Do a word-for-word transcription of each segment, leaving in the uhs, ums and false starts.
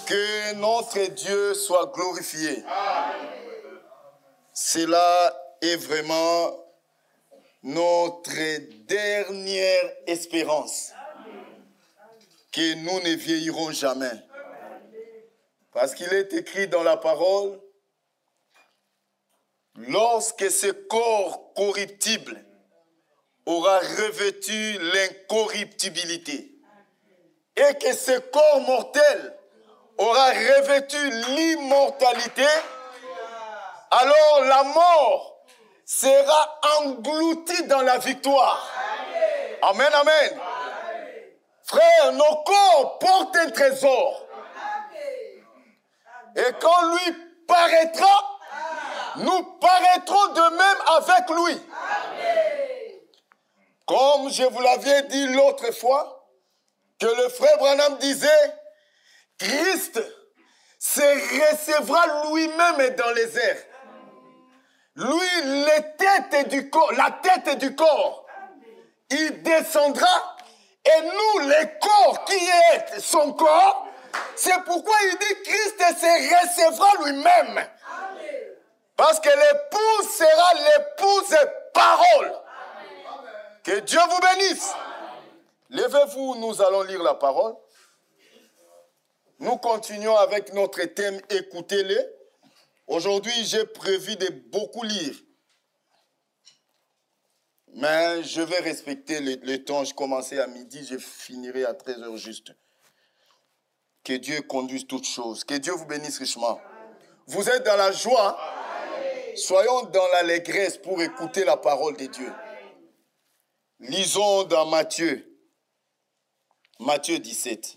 Que notre Dieu soit glorifié. Cela est vraiment notre dernière espérance. Que nous ne vieillirons jamais. Parce qu'il est écrit dans la parole, lorsque ce corps corruptible aura revêtu l'incorruptibilité et que ce corps mortel aura revêtu l'immortalité, alors la mort sera engloutie dans la victoire. Amen, amen. Frère, nos corps portent un trésor. Et quand lui paraîtra, nous paraîtrons de même avec lui. Comme je vous l'avais dit l'autre fois, que le frère Branham disait, Christ se recevra lui-même dans les airs. Lui, les têtes du corps, la tête du corps, il descendra. Et nous, les corps qui est son corps, c'est pourquoi il dit Christ se recevra lui-même. Parce que l'épouse sera l'épouse parole. Que Dieu vous bénisse. Levez-vous, nous allons lire la parole. Nous continuons avec notre thème « Écoutez-les ». Aujourd'hui, j'ai prévu de beaucoup lire. Mais je vais respecter le, le temps. Je commençais à midi, je finirai à treize heures juste. Que Dieu conduise toutes choses. Que Dieu vous bénisse richement. Vous êtes dans la joie. Soyons dans l'allégresse pour écouter la parole de Dieu. Lisons dans Matthieu. Matthieu dix-sept.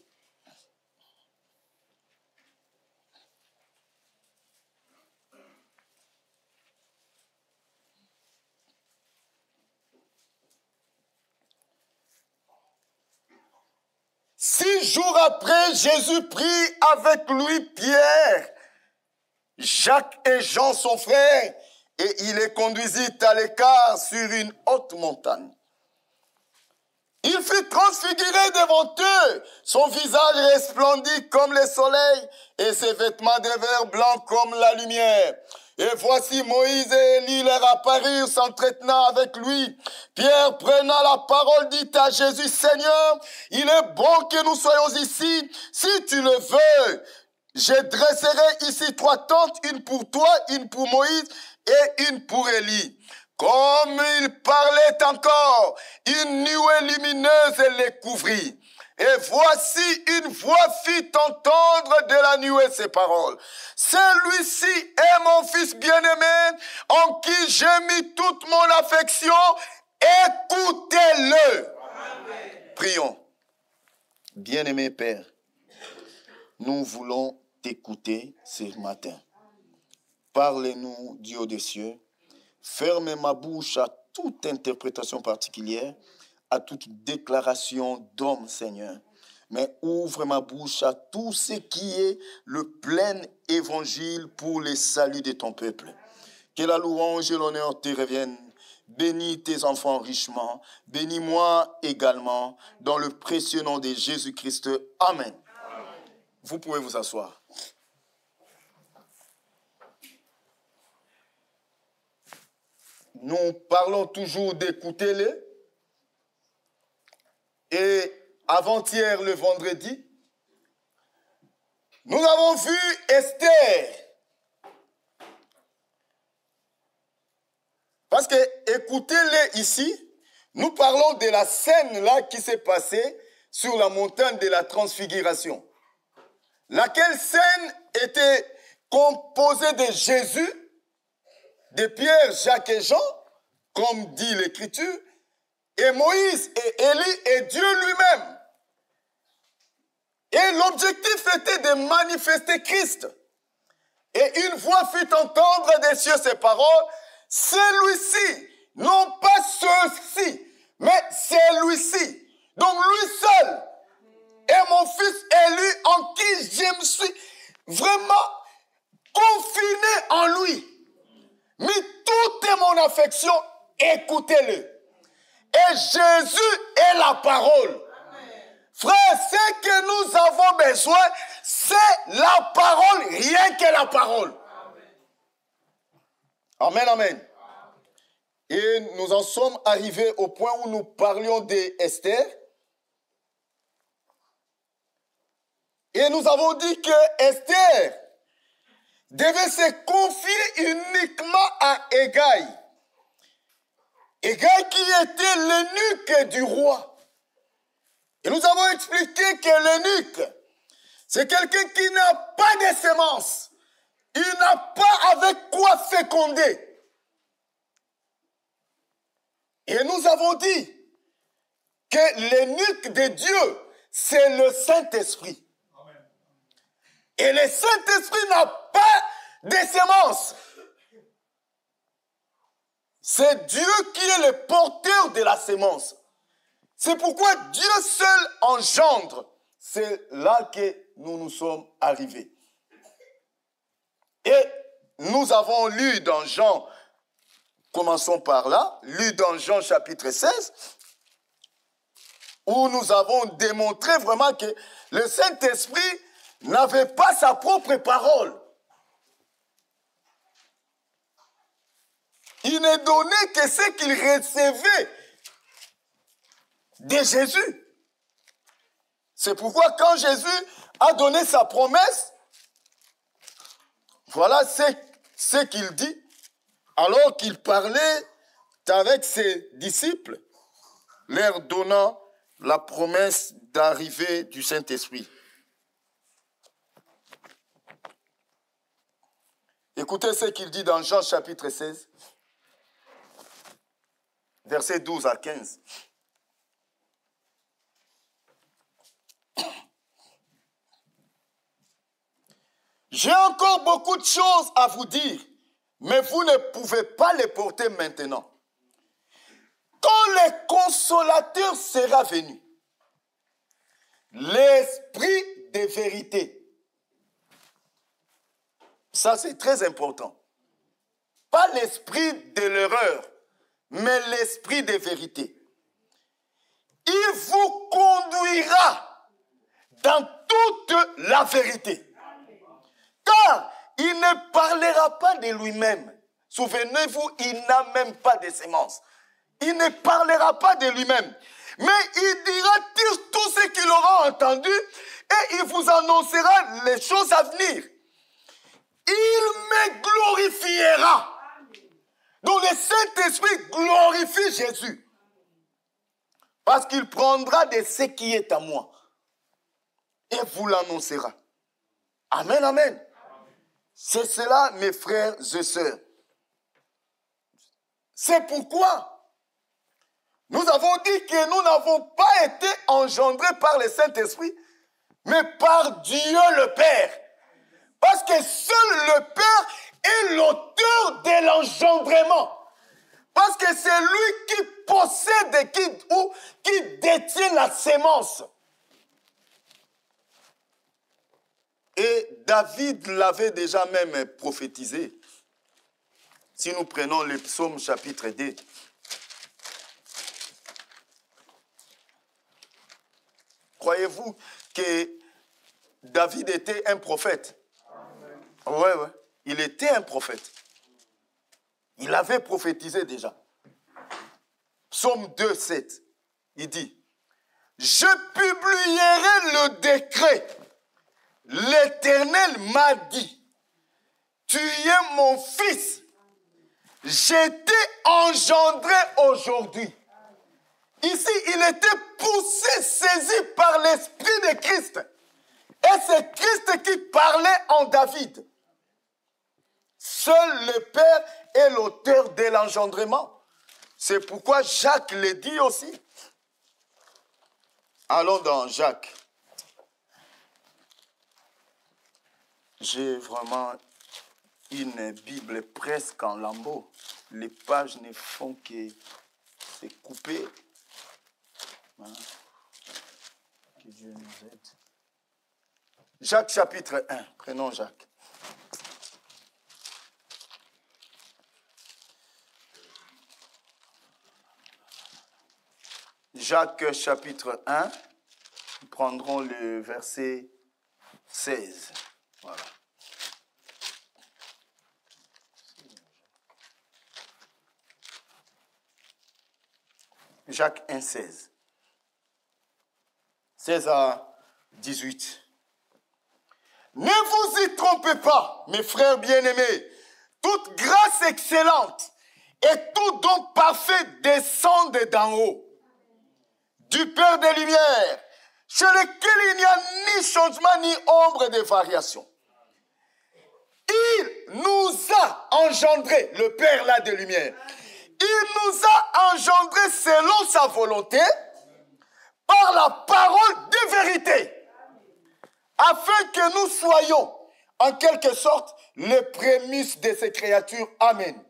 Six jours après, Jésus prit avec lui Pierre, Jacques et Jean son frère, et il les conduisit à l'écart sur une haute montagne. Il fut transfiguré devant eux, son visage resplendit comme le soleil, et ses vêtements de verre blanc comme la lumière. Et voici Moïse et Élie leur apparurent s'entretenant avec lui. Pierre, prenant la parole, dit à Jésus, Seigneur, il est bon que nous soyons ici. Si tu le veux, je dresserai ici trois tentes, une pour toi, une pour Moïse et une pour Élie. Comme il parlait encore, une nuée lumineuse les couvrit. Et voici une voix fit entendre de la nuée ces paroles. Celui-ci est mon fils bien-aimé, en qui j'ai mis toute mon affection. Écoutez-le. Amen. Prions. Bien-aimé Père, nous voulons t'écouter ce matin. Parlez-nous, Dieu des cieux. Ferme ma bouche à toute interprétation particulière, à toute déclaration d'homme, Seigneur. Mais ouvre ma bouche à tout ce qui est le plein évangile pour le salut de ton peuple. Que la louange et l'honneur te reviennent. Bénis tes enfants richement. Bénis-moi également. Dans le précieux nom de Jésus-Christ. Amen. Amen. Vous pouvez vous asseoir. Nous parlons toujours d'écouter-les. Et avant-hier, le vendredi, nous avons vu Esther. Parce que, écoutez-les ici, nous parlons de la scène là qui s'est passée sur la montagne de la transfiguration. Laquelle scène était composée de Jésus, de Pierre, Jacques et Jean, comme dit l'Écriture, et Moïse et Élie et Dieu lui-même. Et l'objectif était de manifester Christ. Et une voix fit entendre des cieux ces paroles, celui-ci, non pas ceux-ci, mais celui-ci. Donc lui seul est mon fils élu en qui je me suis vraiment confiné en lui. Mais toute mon affection, écoutez-le. Et Jésus est la parole. Frère, ce que nous avons besoin, c'est la parole, rien que la parole. Amen, amen. Et nous en sommes arrivés au point où nous parlions d'Esther. Et nous avons dit que Esther devait se confier uniquement à Hégai. Hégai qui était l'eunuque du roi. Et nous avons expliqué que l'eunuque, c'est quelqu'un qui n'a pas de semences. Il n'a pas avec quoi féconder. Et nous avons dit que l'eunuque de Dieu, c'est le Saint-Esprit. Et le Saint-Esprit n'a pas de semences. C'est Dieu qui est le porteur de la semence. C'est pourquoi Dieu seul engendre. C'est là que nous nous sommes arrivés. Et nous avons lu dans Jean, commençons par là, lu dans Jean chapitre seize, où nous avons démontré vraiment que le Saint-Esprit n'avait pas sa propre parole. Il ne donnait que ce qu'il recevait de Jésus. C'est pourquoi quand Jésus a donné sa promesse, voilà ce, ce qu'il dit, alors qu'il parlait avec ses disciples, leur donnant la promesse d'arrivée du Saint-Esprit. Écoutez ce qu'il dit dans Jean chapitre seize, versets douze à quinze. J'ai encore beaucoup de choses à vous dire, mais vous ne pouvez pas les porter maintenant. Quand le consolateur sera venu, l'esprit de vérité, ça c'est très important. Pas l'esprit de l'erreur, mais l'esprit de vérité. Il vous conduira dans toute la vérité. Car il ne parlera pas de lui-même. Souvenez-vous, il n'a même pas de sémence. Il ne parlera pas de lui-même. Mais il dira tout ce qu'il aura entendu et il vous annoncera les choses à venir. Il me glorifiera. Donc le Saint-Esprit glorifie Jésus. Parce qu'il prendra de ce qui est à moi. Et vous l'annoncera. Amen, amen. C'est cela, mes frères et sœurs. C'est pourquoi nous avons dit que nous n'avons pas été engendrés par le Saint-Esprit, mais par Dieu le Père. Parce que seul le Père est l'auteur de l'engendrement. Parce que c'est lui qui possède qui, ou qui détient la sémence. Et David l'avait déjà même prophétisé. Si nous prenons le psaume chapitre deux. Croyez-vous que David était un prophète? Oui, oui. Il était un prophète. Il avait prophétisé déjà. Psaume deux, sept. Il dit, « Je publierai le décret. L'Éternel m'a dit, tu es mon fils. J'étais engendré aujourd'hui. » Ici, il était poussé, saisi par l'Esprit de Christ. Et c'est Christ qui parlait en David. Seul le Père est l'auteur de l'engendrement. C'est pourquoi Jacques le dit aussi. Allons dans Jacques. J'ai vraiment une Bible presque en lambeaux. Les pages ne font que se couper. Hein? Que Dieu nous aide. Jacques chapitre un. Prenons Jacques. Jacques chapitre un. Nous prendrons le verset seize. Voilà. Jacques un, seize. seize à dix-huit. Ne vous y trompez pas, mes frères bien-aimés. Toute grâce excellente et tout don parfait descendent d'en haut, du Père des Lumières, chez lequel il n'y a ni changement ni ombre de variation. Il nous a engendré, le Père là des Lumières, il nous a engendré selon sa volonté, par la parole de vérité, afin que nous soyons, en quelque sorte, les prémices de ces créatures. Amen.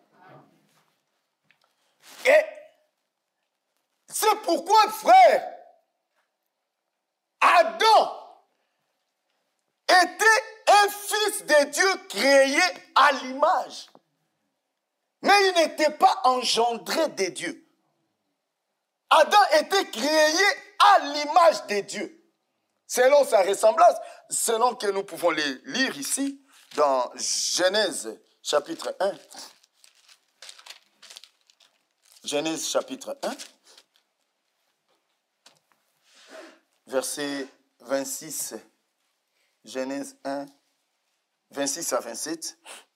Et c'est pourquoi, frère, Adam était un fils de Dieu créé à l'image. Mais il n'était pas engendré de Dieu. Adam était créé à l'image de Dieu, selon sa ressemblance, selon que nous pouvons les lire ici dans Genèse chapitre un. Genèse chapitre un, verset vingt-six. Genèse un, vingt-six à vingt-sept.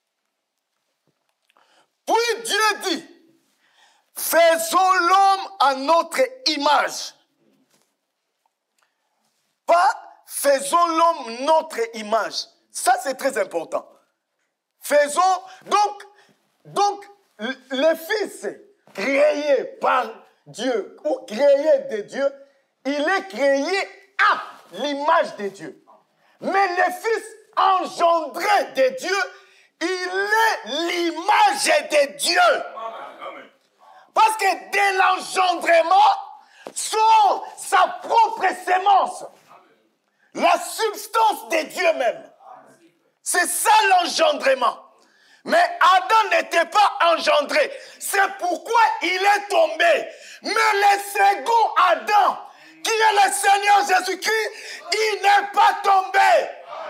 Puis Dieu dit, faisons l'homme à notre image. Pas faisons l'homme notre image. Ça, c'est très important. Faisons, donc, donc, le Fils créé par Dieu, ou créé de Dieu, il est créé à l'image de Dieu. Mais le Fils engendré de Dieu, il est l'image de Dieu. Parce que dès l'engendrement, sort sa propre sémence. La substance de Dieu même. C'est ça l'engendrement. Mais Adam n'était pas engendré. C'est pourquoi il est tombé. Mais le second Adam, qui est le Seigneur Jésus-Christ, il n'est pas tombé.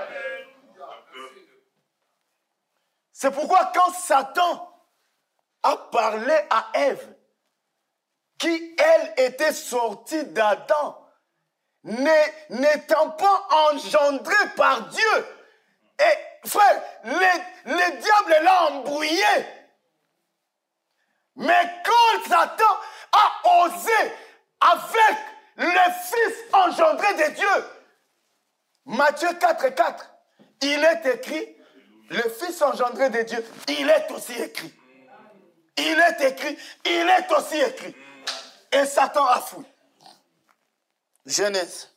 C'est pourquoi quand Satan a parlé à Ève, qui elle était sortie d'Adam, n'étant pas engendrée par Dieu, et frère, le, le diable l'a embrouillé. Mais quand Satan a osé avec le Fils engendré de Dieu, Matthieu quatre, quatre, il est écrit, le Fils engendré de Dieu, il est aussi écrit. Il est écrit, il est aussi écrit. Et Satan a fui. Genèse.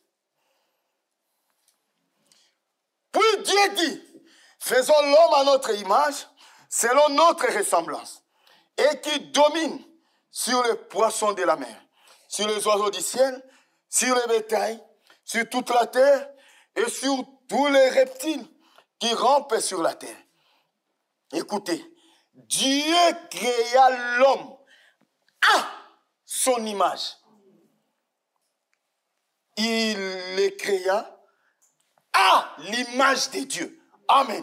Puis Dieu dit, faisons l'homme à notre image, selon notre ressemblance, et qui domine sur les poissons de la mer, sur les oiseaux du ciel, sur le bétail, sur toute la terre, et sur tous les reptiles qui rampent sur la terre. Écoutez, Dieu créa l'homme à son image. Il le créa à l'image de Dieu. Amen.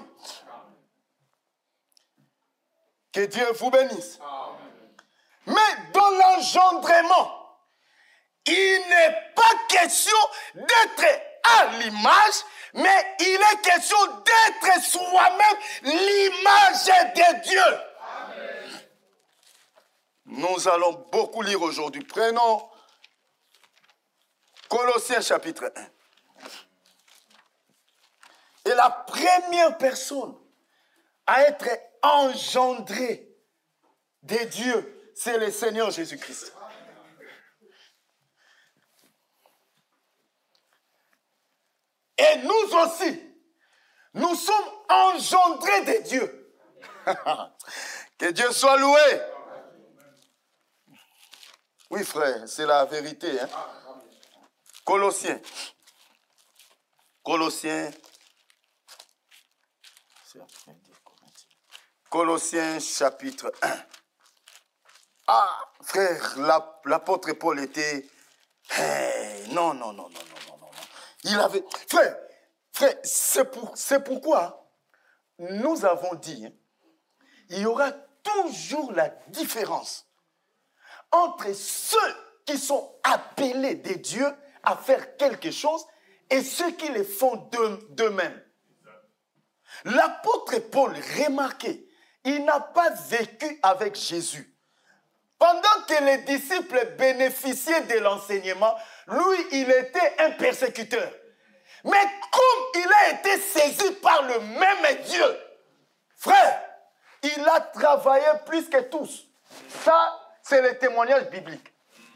Que Dieu vous bénisse. Amen. Mais dans l'engendrement, il n'est pas question d'être à l'image, mais il est question d'être soi-même l'image de Dieu. Amen. Nous allons beaucoup lire aujourd'hui. Prenons Colossiens chapitre un. Et la première personne à être engendrée de Dieu, c'est le Seigneur Jésus-Christ. Et nous aussi, nous sommes engendrés de Dieu. Que Dieu soit loué. Oui, frère, c'est la vérité. Hein? Colossiens. Colossiens. Colossiens chapitre un. Ah, frère, l'apôtre Paul était... Hey, non, non, non, non, non, non, non. Il avait... Frère, Frère, c'est pour, c'est pourquoi nous avons dit, hein, il y aura toujours la différence entre ceux qui sont appelés de Dieu à faire quelque chose et ceux qui le font d'eux-mêmes. L'apôtre Paul, remarquez, il n'a pas vécu avec Jésus. Pendant que les disciples bénéficiaient de l'enseignement, lui, il était un persécuteur. Mais comme il a été saisi par le même Dieu, frère, il a travaillé plus que tous. Ça, c'est le témoignage biblique.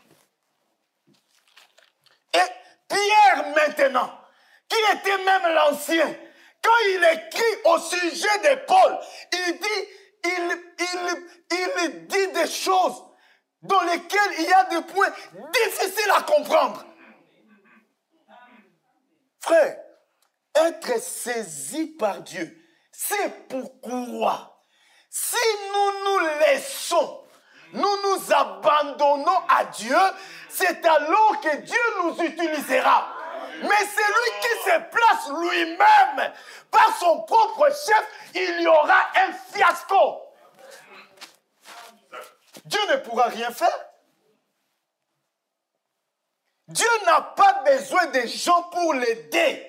Et Pierre, maintenant, qui était même l'ancien, quand il écrit au sujet de Paul, il dit, il, il, il dit des choses dans lesquelles il y a des points difficiles à comprendre. Frère, être saisi par Dieu, c'est pourquoi, si nous nous laissons, nous nous abandonnons à Dieu, c'est alors que Dieu nous utilisera. Mais celui qui se place lui-même par son propre chef, il y aura un fiasco. Dieu ne pourra rien faire. Dieu n'a pas besoin des gens pour l'aider.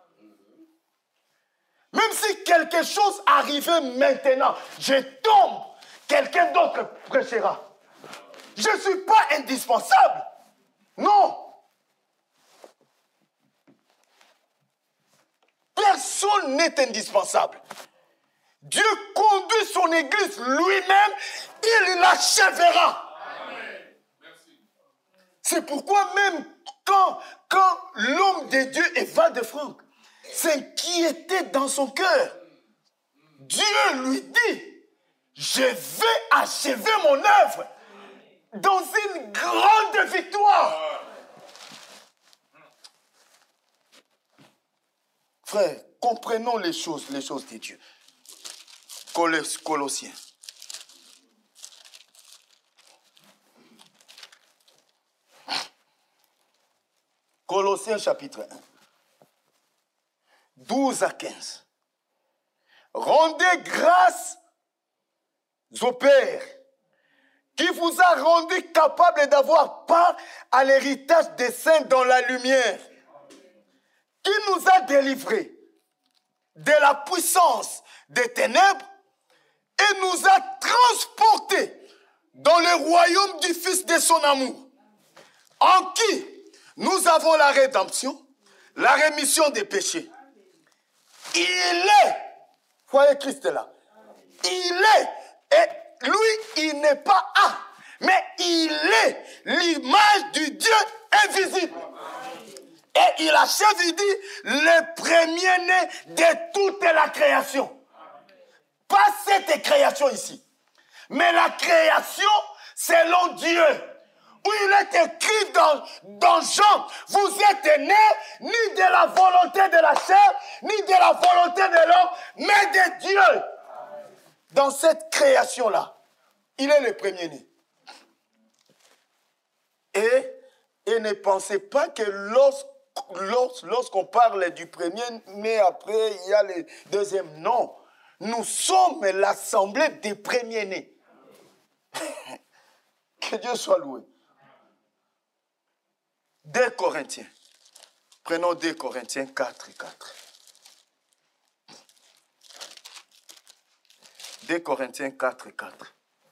Même si quelque chose arrivait maintenant, je tombe, quelqu'un d'autre prêchera. Je ne suis pas indispensable. Non. Personne n'est indispensable. Dieu conduit son église lui-même, il l'achèvera. C'est pourquoi même quand, quand l'homme de Dieu, Évan de Franck, s'inquiétait dans son cœur, Dieu lui dit, je vais achever mon œuvre dans une grande victoire. Frère, comprenons les choses, les choses de Dieu. Colossiens. Colossiens chapitre un. douze à quinze. Rendez grâce au Père qui vous a rendu capable d'avoir part à l'héritage des saints dans la lumière, qui nous a délivrés de la puissance des ténèbres et nous a transportés dans le royaume du Fils de son amour, en qui nous avons la rédemption, la rémission des péchés. Il est, voyez Christ est là, il est, et lui, il n'est pas un, mais il est l'image du Dieu invisible. Et il achève, il dit, le premier-né de toute la création. Pas cette création ici, mais la création selon Dieu. Où il est écrit dans, dans Jean, vous êtes nés ni de la volonté de la chair, ni de la volonté de l'homme, mais de Dieu. Dans cette création-là, il est le premier-né. Et, et ne pensez pas que lorsque Lorsqu'on parle du premier, mais après, il y a le deuxième. Non. Nous sommes l'assemblée des premiers-nés. Que Dieu soit loué. deux Corinthiens. Prenons deux Corinthiens quatre et quatre. deux Corinthiens quatre et quatre.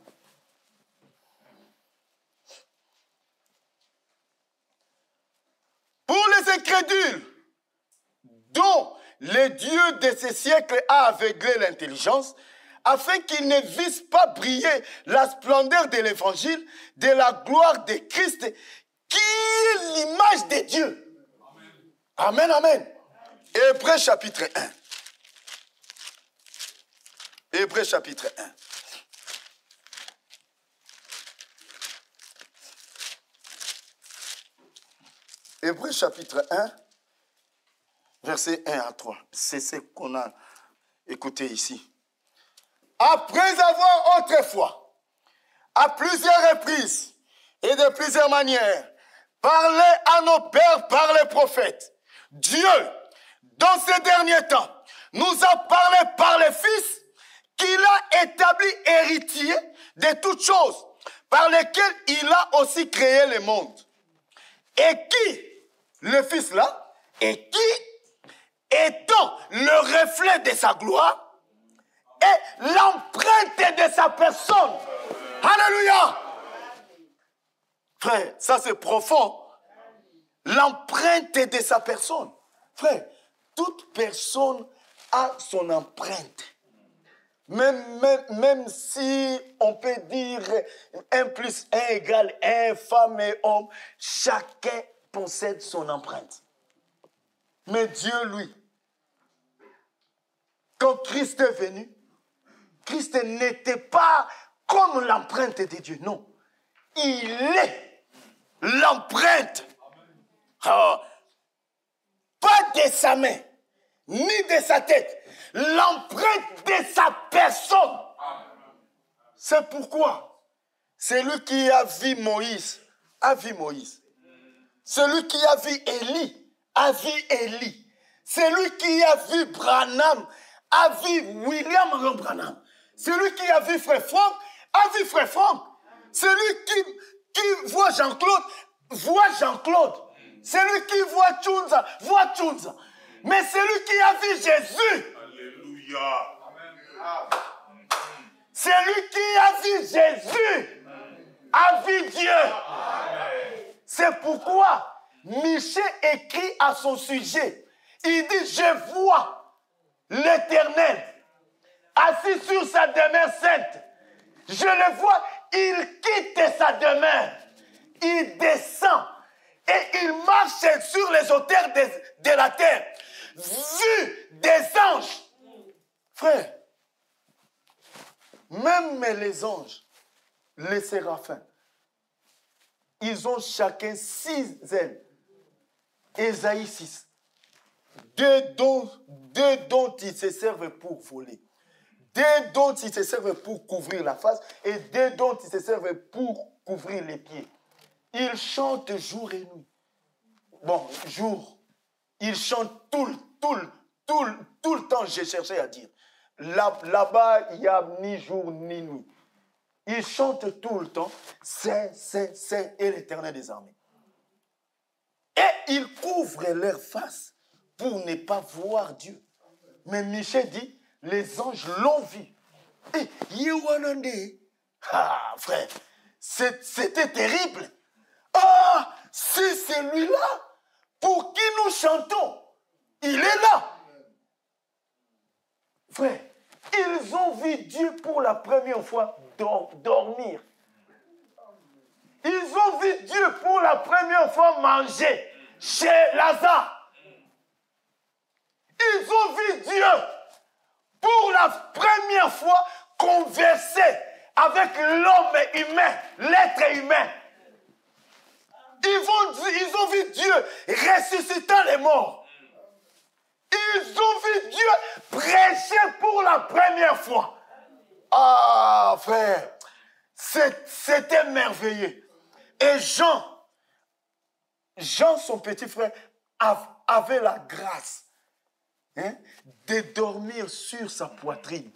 Pour les incrédules, dont le Dieu de ces siècles a aveuglé l'intelligence, afin qu'ils ne vissent pas briller la splendeur de l'évangile, de la gloire de Christ, qui est l'image de Dieu. Amen, amen. Hébreux chapitre un. Hébreux chapitre un. Hébreux chapitre un, versets un à trois. C'est ce qu'on a écouté ici. Après avoir autrefois, à plusieurs reprises et de plusieurs manières, parlé à nos pères par les prophètes, Dieu, dans ces derniers temps, nous a parlé par le Fils qu'il a établi héritier de toutes choses, par lesquelles il a aussi créé le monde. Et qui, le Fils là, et qui, étant le reflet de sa gloire, est l'empreinte de sa personne. Alléluia! Frère, ça c'est profond. L'empreinte de sa personne. Frère, toute personne a son empreinte. Même, même, même si on peut dire un plus un égale un, femme et homme, chacun possède son empreinte. Mais Dieu, lui, quand Christ est venu, Christ n'était pas comme l'empreinte de Dieu, non. Il est l'empreinte. Oh, pas de sa main, ni de sa tête, l'empreinte de sa personne. C'est pourquoi celui qui a vu Moïse a vu Moïse. Celui qui a vu Élie a vu Élie. Celui qui a vu Branham a vu William Branham. Celui qui a vu Frère Franck a vu Frère Franck. Celui qui, qui voit Jean-Claude voit Jean-Claude. Celui qui voit Tchounza voit Tchounza. Mais celui qui a vu Jésus, alléluia. Celui qui a vu Jésus a vu Dieu. Amen. C'est pourquoi Michée écrit à son sujet. Il dit, je vois l'Éternel assis sur sa demeure sainte. Je le vois, il quitte sa demeure. Il descend et il marche sur les hauteurs de, de la terre. Vu des anges. Frère, même les anges, les séraphins, ils ont chacun six ailes. Ésaïe six. Deux dont, deux dont ils se servent pour voler. Deux dont ils se servent pour couvrir la face. Et deux dont ils se servent pour couvrir les pieds. Ils chantent jour et nuit. Bon, jour. Ils chantent tout, tout, tout, tout le temps, j'ai cherché à dire. Là, là-bas, il n'y a ni jour ni nuit. Ils chantent tout le temps. Saint, Saint, Saint est l'Éternel des armées. Et ils couvrent leur face pour ne pas voir Dieu. Mais Michée dit, les anges l'ont vu. Et Yewanande, ah frère, c'était terrible. Ah, c'est celui-là pour qui nous chantons. Il est là. Frère, ils ont vu Dieu pour la première fois dor- dormir. Ils ont vu Dieu pour la première fois manger chez Lazare. Ils ont vu Dieu pour la première fois converser avec l'homme humain, l'être humain. Ils, vont, ils ont vu Dieu ressuscitant les morts. Ils ont vu Dieu prêcher pour la première fois. Ah, frère, c'était merveilleux. Et Jean, Jean, son petit frère, avait la grâce hein, de dormir sur sa poitrine.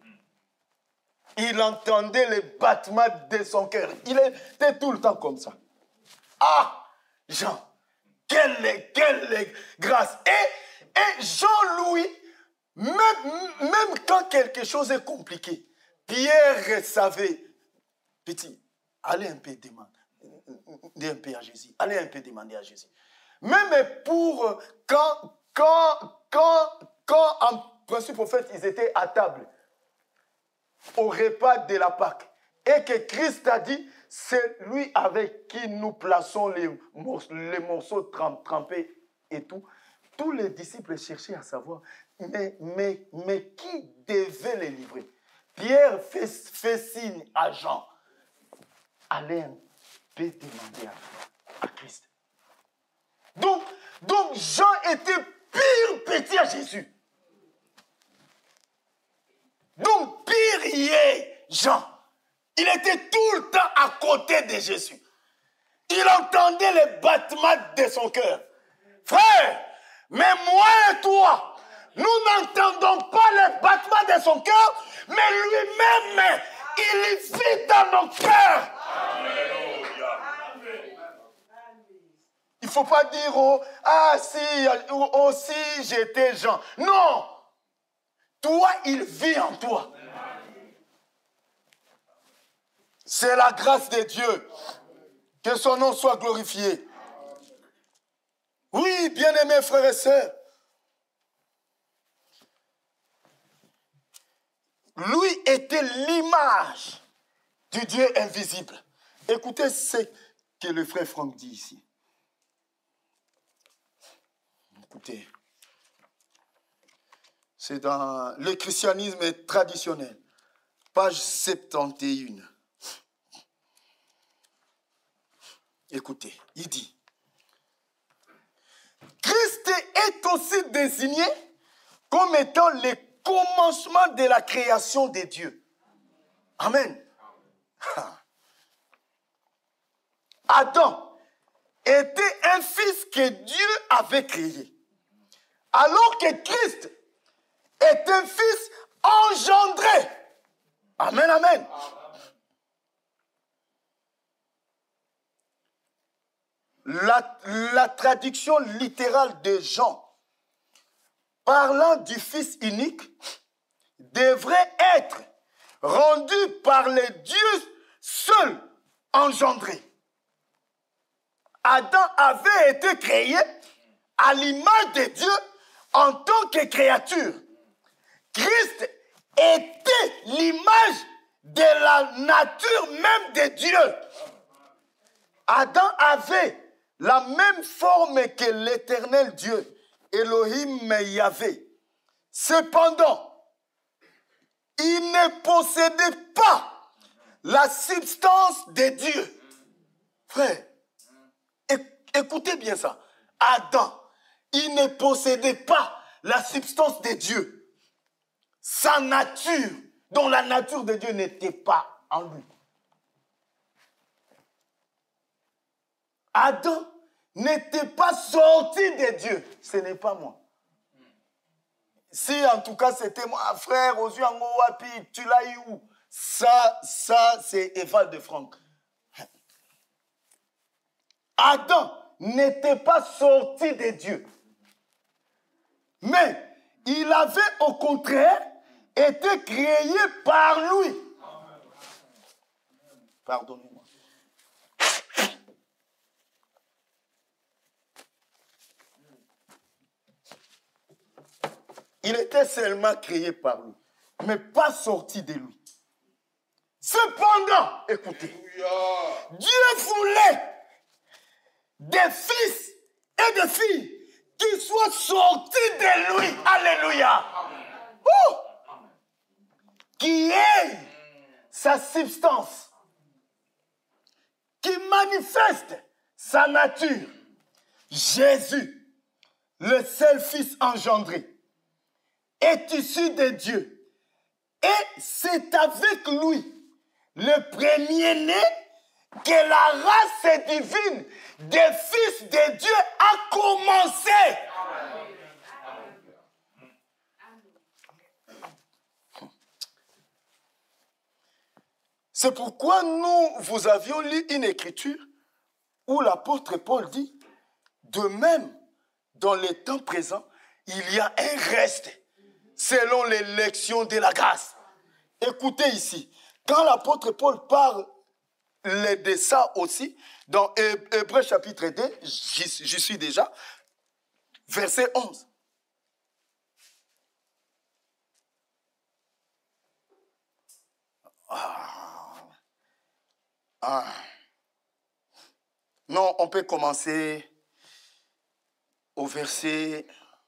Il entendait les battements de son cœur. Il était tout le temps comme ça. Ah, Jean, quelle, quelle grâce. Et, et Jean-Louis, même, même quand quelque chose est compliqué, Pierre savait, petit, allez un peu demander, un peu à Jésus, allez un peu demander à Jésus. Même pour quand, quand, quand, quand en principe, au fait, ils étaient à table, au repas de la Pâque, et que Christ a dit, c'est lui avec qui nous plaçons les morceaux, les morceaux trempés et tout. Tous les disciples cherchaient à savoir, mais, mais, mais qui devait les livrer? Pierre fait, fait signe à Jean. Allez un peu demander à, à Christ. Donc, donc Jean était pire petit à Jésus. Donc pire y est Jean. Il était tout le temps à côté de Jésus. Il entendait les battements de son cœur. Frère, Mais moi et toi, nous n'entendons pas le battement de son cœur, mais lui-même, il vit dans nos cœurs. Il ne faut pas dire, oh, ah si, oh si, j'étais Jean. Non, toi, il vit en toi. C'est la grâce de Dieu. Que son nom soit glorifié. Oui, bien-aimés frères et sœurs. Lui était l'image du Dieu invisible. Écoutez ce que le frère Franck dit ici. Écoutez. C'est dans le christianisme traditionnel, page soixante et un. Écoutez, il dit, Christ est aussi désigné comme étant le commencement de la création de Dieu. Amen. Adam était un fils que Dieu avait créé. Alors que Christ est un fils engendré. Amen, amen. La, la traduction littérale de Jean, parlant du Fils unique, devrait être rendue par le Dieu seul engendré. Adam avait été créé à l'image de Dieu en tant que créature. Christ était l'image de la nature même de Dieu. Adam avait la même forme que l'éternel Dieu, Elohim Yahvé. Cependant, il ne possédait pas la substance de Dieu. Frère, écoutez bien ça. Adam, il ne possédait pas la substance de Dieu. Sa nature, dont la nature de Dieu n'était pas en lui. Adam n'était pas sorti de Dieu. Ce n'est pas moi. Si en tout cas c'était moi, frère, aux yeux en Wapi, tu l'as eu où? Ça, ça c'est Eva de Franck. Adam n'était pas sorti de Dieu. Mais il avait au contraire été créé par lui. Pardonnez-moi. Il était seulement créé par lui, mais pas sorti de lui. Cependant, écoutez, Dieu voulait des fils et des filles qui soient sortis de lui. Alléluia. Oh! Qui est sa substance, qui manifeste sa nature. Jésus, le seul fils engendré, est issu de Dieu. Et c'est avec lui, le premier-né, que la race divine des fils de Dieu a commencé. C'est pourquoi nous vous avions lu une écriture où l'apôtre Paul dit, de même, dans les temps présents, il y a un reste selon l'élection de la grâce. Écoutez ici, quand l'apôtre Paul parle de ça aussi, dans Hébreux chapitre deux, j'y suis déjà, verset onze. Ah. Ah. Non, on peut commencer au verset...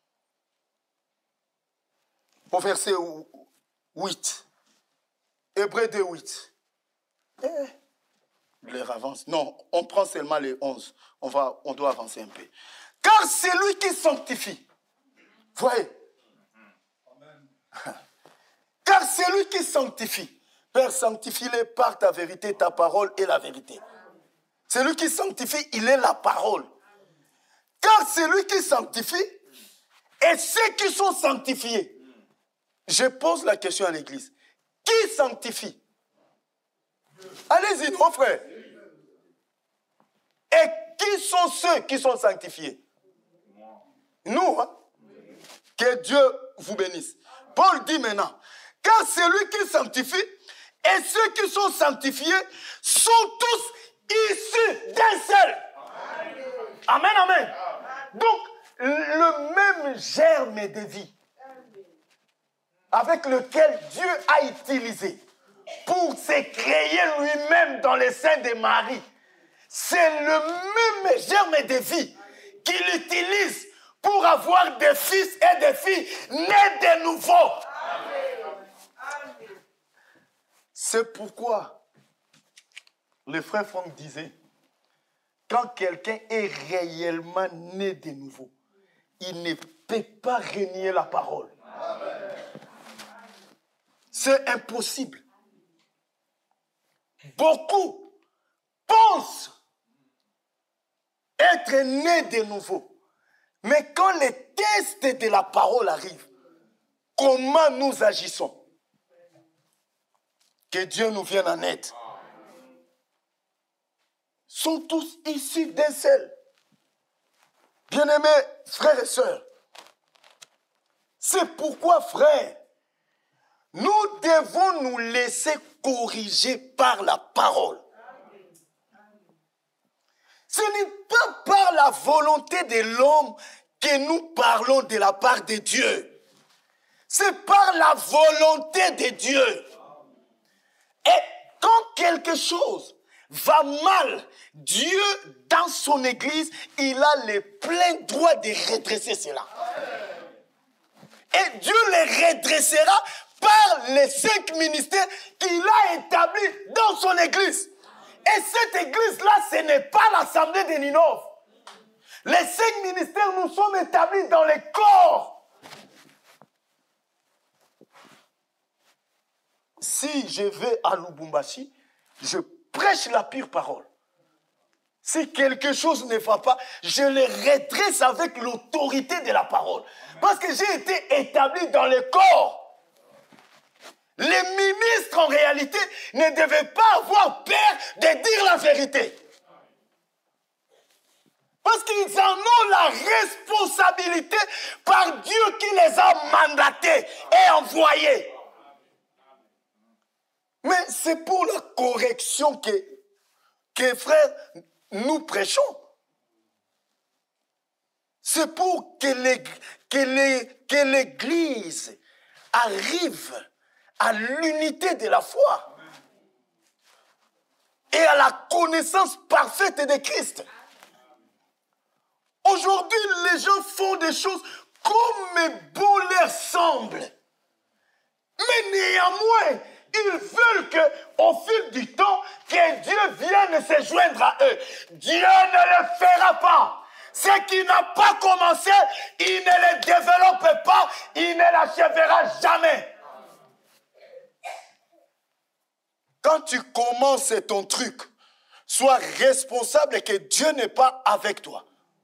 Au verset huit. Hébreux deux, huit. Eh, l'heure avance. Non, on prend seulement les onze. On, va, on doit avancer un peu. Car c'est lui qui sanctifie. Voyez. Amen. Car c'est lui qui sanctifie. Père, sanctifie-les par ta vérité, ta parole est la vérité. C'est lui qui sanctifie, il est la parole. Car c'est lui qui sanctifie et ceux qui sont sanctifiés. Je pose la question à l'église. Qui sanctifie? Allez-y, mon frère. Et qui sont ceux qui sont sanctifiés? Nous, hein? Que Dieu vous bénisse. Paul dit maintenant, car celui qui sanctifie et ceux qui sont sanctifiés sont tous issus d'un seul. Amen, amen. Donc, le même germe de vie avec lequel Dieu a utilisé pour se créer lui-même dans les seins de Marie, c'est le même germe de vie qu'il utilise pour avoir des fils et des filles nés de nouveau. C'est pourquoi le frère Franck disait, quand quelqu'un est réellement né de nouveau, il ne peut pas renier la parole. C'est impossible. Beaucoup pensent être nés de nouveau. Mais quand les tests de la parole arrivent, comment nous agissons? Que Dieu nous vienne en aide. Sont tous issus d'un seul. Bien-aimés frères et sœurs, c'est pourquoi, frères, nous devons nous laisser corriger par la parole. Ce n'est pas par la volonté de l'homme que nous parlons de la part de Dieu. C'est par la volonté de Dieu. Et quand quelque chose va mal, Dieu, dans son Église, il a le plein droit de redresser cela. Et Dieu les redressera par les cinq ministères qu'il a établis dans son Église. Et cette Église-là, ce n'est pas l'Assemblée de Ninove. Les cinq ministères, nous sommes établis dans les corps. Si je vais à Lubumbashi, je prêche la pure parole. Si quelque chose ne va pas, je les redresse avec l'autorité de la parole. Parce que j'ai été établi dans les corps. Les ministres, en réalité, ne devaient pas avoir peur de dire la vérité. Parce qu'ils en ont la responsabilité par Dieu qui les a mandatés et envoyés. Mais c'est pour la correction que, que frère, nous prêchons. C'est pour que l'Église arrive à l'unité de la foi et à la connaissance parfaite de Christ. Aujourd'hui, les gens font des choses comme bon leur semble. Mais néanmoins, ils veulent qu'au fil du temps, que Dieu vienne se joindre à eux. Dieu ne le fera pas. Ce qui n'a pas commencé, il ne le développe pas, il ne l'achèvera jamais. Quand tu commences ton truc, sois responsable que Dieu n'est pas avec toi.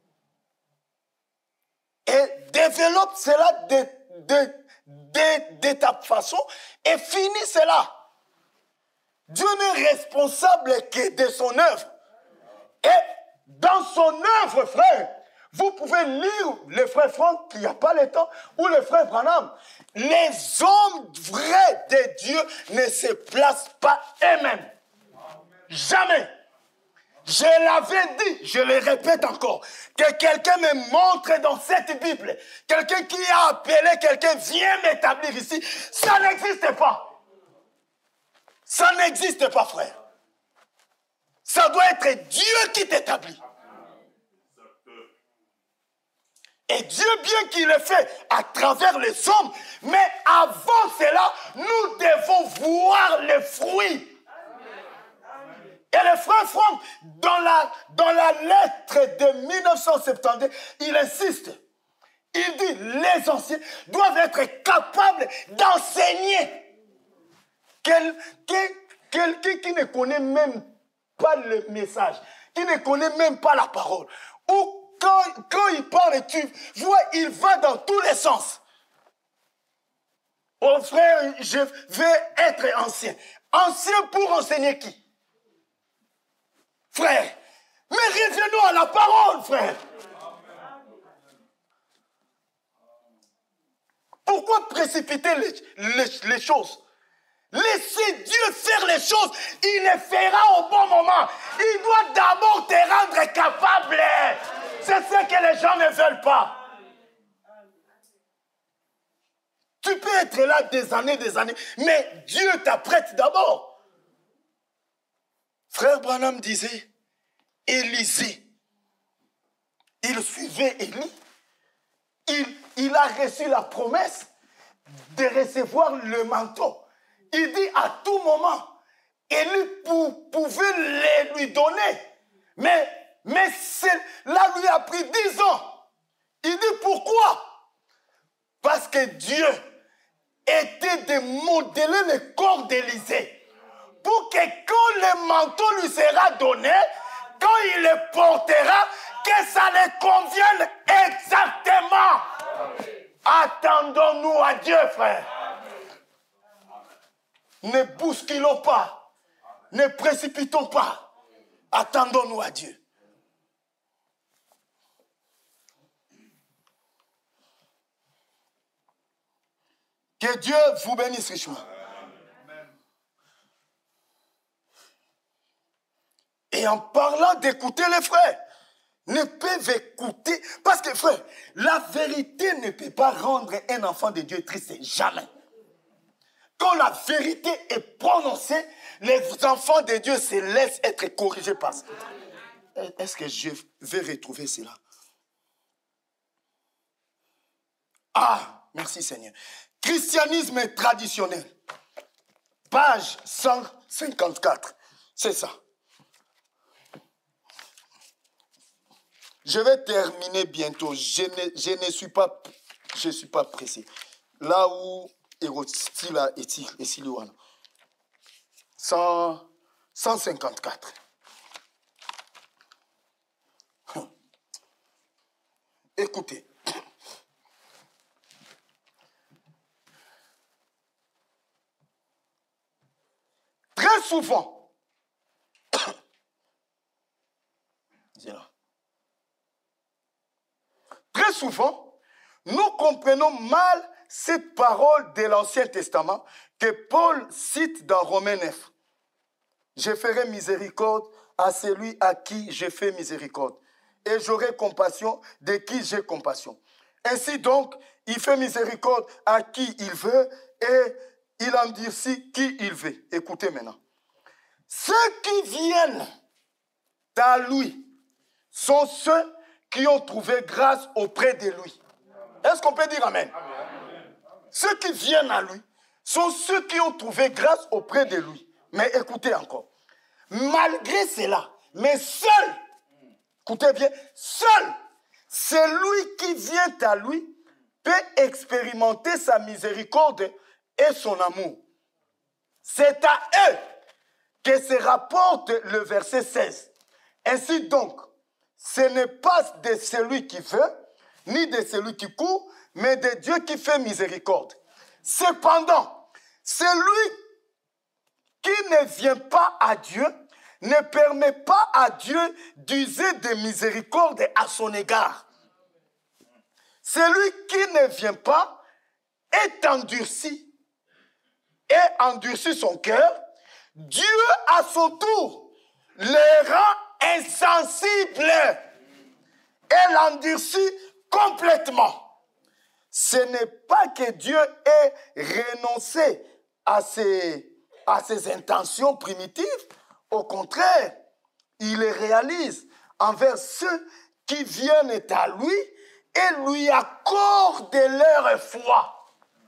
Et développe cela de, de, de, de ta façon et finis cela. Dieu n'est responsable que de son œuvre. Et dans son œuvre, frère, vous pouvez lire le frère Franck, qui n'a pas le temps, ou le frère Branham. Les hommes vrais de Dieu ne se placent pas eux-mêmes. Jamais. Je l'avais dit, je le répète encore, que quelqu'un me montre dans cette Bible, quelqu'un qui a appelé quelqu'un, viens m'établir ici, ça n'existe pas. Ça n'existe pas, frère. Ça doit être Dieu qui t'établit. Et Dieu, bien qu'il le fait à travers les hommes, mais avant cela, nous devons voir les fruits. Et le frère Franck, dans la, dans la lettre de mille neuf cent soixante-dix, il insiste. Il dit, les anciens doivent être capables d'enseigner. Quel, quel, quelqu'un qui ne connaît même pas le message, qui ne connaît même pas la parole, ou quand, quand il parle, tu vois, il va dans tous les sens. Oh frère, je vais être ancien. Ancien pour enseigner qui? Frère, mais revenons à la parole, frère. Pourquoi précipiter les, les, les choses? Laissez Dieu faire les choses. Il les fera au bon moment. Il doit d'abord te rendre capable. C'est ce que les gens ne veulent pas. Tu peux être là des années, des années, mais Dieu t'apprête d'abord. Frère Branham disait, Élisée, il suivait Élie. Il, il a reçu la promesse de recevoir le manteau. Il dit à tout moment, Élie pouvait les lui donner. Mais, mais là, lui a pris dix ans. Il dit pourquoi? Parce que Dieu était de modeler le corps d'Élisée. Pour que quand le manteau lui sera donné, quand il le portera, que ça le convienne exactement. Attendons-nous à Dieu, frère. Ne bousculons pas. Ne précipitons pas. Attendons-nous à Dieu. Que Dieu vous bénisse richement. Et en parlant d'écouter les frères, ne peuvent écouter. Parce que frère, la vérité ne peut pas rendre un enfant de Dieu triste. Jamais. Quand la vérité est prononcée, les enfants de Dieu se laissent être corrigés par ça. Est-ce que je vais retrouver cela? Ah, merci Seigneur. Christianisme traditionnel. Page cent cinquante-quatre. C'est ça. Je vais terminer bientôt. Je ne, je ne suis pas, je suis pas pressé. Là où Erostila et Silouana. cent cinquante-quatre. Écoutez. Très souvent, très souvent, nous comprenons mal cette parole de l'Ancien Testament que Paul cite dans Romains neuf. Je ferai miséricorde à celui à qui je fais miséricorde, et j'aurai compassion de qui j'ai compassion. Ainsi donc, il fait miséricorde à qui il veut et il endurcit qui il veut. Écoutez maintenant. Ceux qui viennent à lui sont ceux qui ont trouvé grâce auprès de lui. Est-ce qu'on peut dire amen? Amen. Ceux qui viennent à lui sont ceux qui ont trouvé grâce auprès de lui. Mais écoutez encore. Malgré cela, mais seul, écoutez bien, seul, celui qui vient à lui peut expérimenter sa miséricorde et son amour. C'est à eux que se rapporte le verset seize. Ainsi donc, ce n'est pas de celui qui veut, ni de celui qui court, mais de Dieu qui fait miséricorde. Cependant, celui qui ne vient pas à Dieu ne permet pas à Dieu d'user de miséricorde à son égard. Celui qui ne vient pas est endurci et endurci son cœur. Dieu, à son tour, le rend insensible et l'endurcit complètement. Ce n'est pas que Dieu ait renoncé à ses, à ses intentions primitives. Au contraire, il les réalise envers ceux qui viennent à lui et lui accordent leur foi.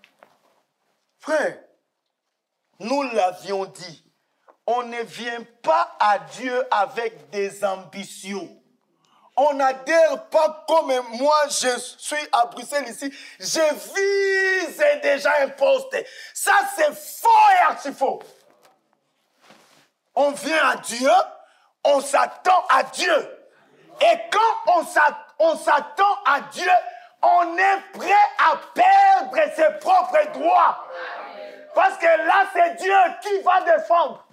Frère, nous l'avions dit, on ne vient pas à Dieu avec des ambitions. On n'adhère pas comme moi, je suis à Bruxelles ici, je vise déjà un poste. Ça, c'est faux et archi-faux. On vient à Dieu, on s'attend à Dieu. Et quand on, on s'attend à Dieu, on est prêt à perdre ses propres droits. Parce que là, c'est Dieu qui va défendre.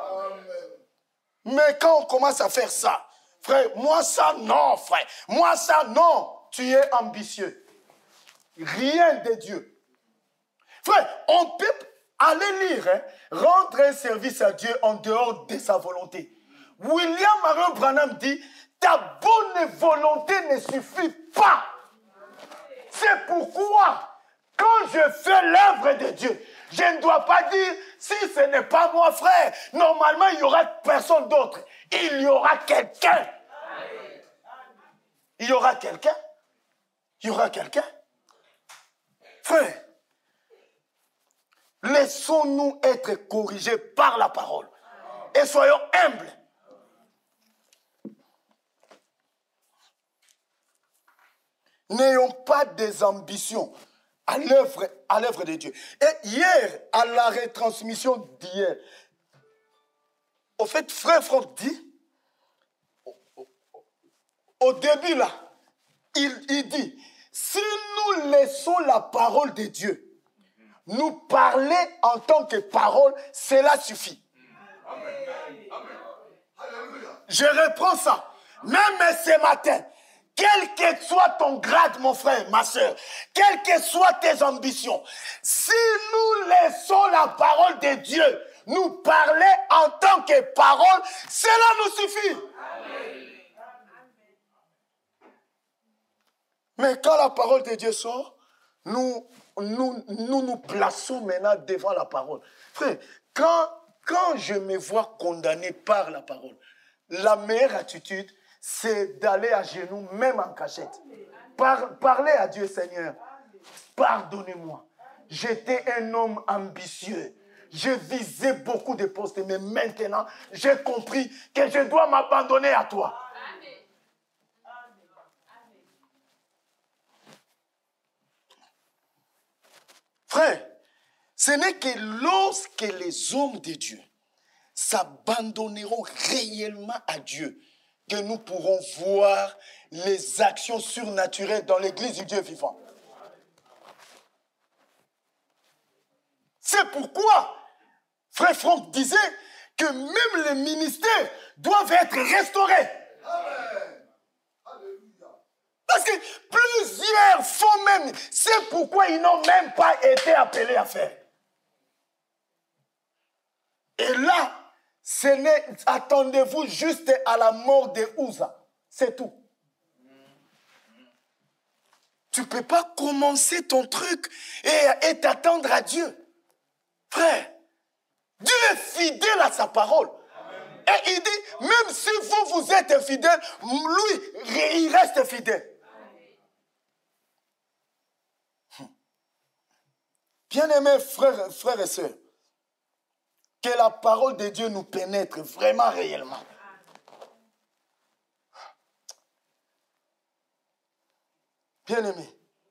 Mais quand on commence à faire ça, frère, moi ça non, frère. Moi ça non. Tu es ambitieux. Rien de Dieu. Frère, on peut aller lire, hein, rendre un service à Dieu en dehors de sa volonté. William Marion Branham dit, ta bonne volonté ne suffit pas. C'est pourquoi, quand je fais l'œuvre de Dieu, je ne dois pas dire, si ce n'est pas moi, frère, normalement, il n'y aura personne d'autre. Il y aura quelqu'un. Il y aura quelqu'un. Il y aura quelqu'un. Frère, laissons-nous être corrigés par la parole. Et soyons humbles. N'ayons pas des ambitions à l'œuvre à l'œuvre de Dieu. Et hier, à la retransmission d'hier, au fait, frère Franck dit, au, au, au début là, il, il dit, si nous laissons la parole de Dieu nous parler en tant que parole, cela suffit. Je reprends ça. Même ce matin, quel que soit ton grade, mon frère, ma soeur, quelles que soient tes ambitions, si nous laissons la parole de Dieu nous parler en tant que parole, cela nous suffit. Mais quand la parole de Dieu sort, nous nous, nous nous plaçons maintenant devant la parole. Frère, quand, quand je me vois condamné par la parole, la meilleure attitude, c'est d'aller à genoux, même en cachette. Par, parler à Dieu, Seigneur, pardonnez-moi. J'étais un homme ambitieux. Je visais beaucoup de postes, mais maintenant, j'ai compris que je dois m'abandonner à toi. Frère, ce n'est que lorsque les hommes de Dieu s'abandonneront réellement à Dieu que nous pourrons voir les actions surnaturelles dans l'église du Dieu vivant. C'est pourquoi frère Franck disait que même les ministères doivent être restaurés. Amen. Parce que plusieurs font même, c'est pourquoi ils n'ont même pas été appelés à faire. Et là, ce n'est, attendez-vous juste à la mort de Uza. C'est tout. Tu ne peux pas commencer ton truc et, et t'attendre à Dieu. Frère, Dieu est fidèle à sa parole. Amen. Et il dit, même si vous, vous êtes infidèle, lui, il reste fidèle. Bien-aimés frères, frères et sœurs, que la parole de Dieu nous pénètre vraiment réellement. Bien-aimés,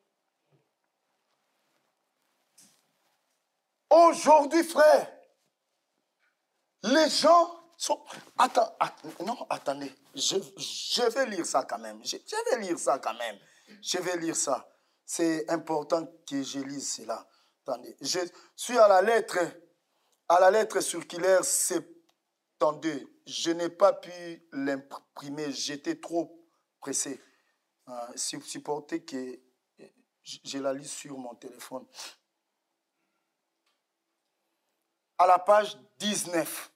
aujourd'hui, frère, les gens sont... Attends, attends non, attendez, je, je vais lire ça quand même. Je, je vais lire ça quand même. Je vais lire ça. C'est important que je lise cela. Attendez, je suis à la lettre, à la lettre circulaire soixante-douze. Je n'ai pas pu l'imprimer, j'étais trop pressé. Euh, supporter que je la lis sur mon téléphone. À la page dix-neuf.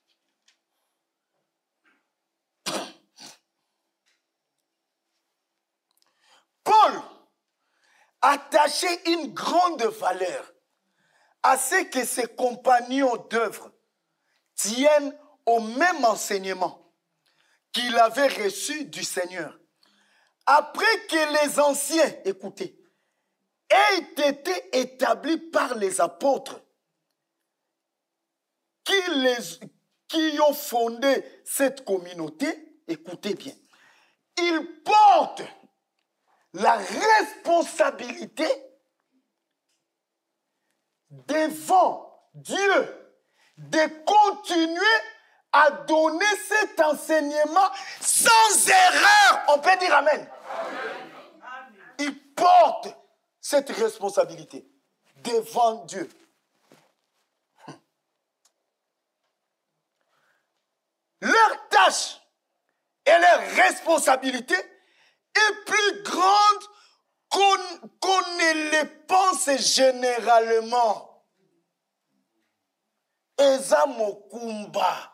Paul attachait une grande valeur à ce que ses compagnons d'œuvre tiennent au même enseignement qu'il avait reçu du Seigneur. Après que les anciens, écoutez, aient été établis par les apôtres qui, les, qui ont fondé cette communauté, écoutez bien, ils portent la responsabilité devant Dieu de continuer a donné cet enseignement sans erreur. On peut dire amen. Amen. Il porte cette responsabilité devant Dieu. Leur tâche et leur responsabilité est plus grande qu'on qu'on ne le pense généralement. Eza mokumba.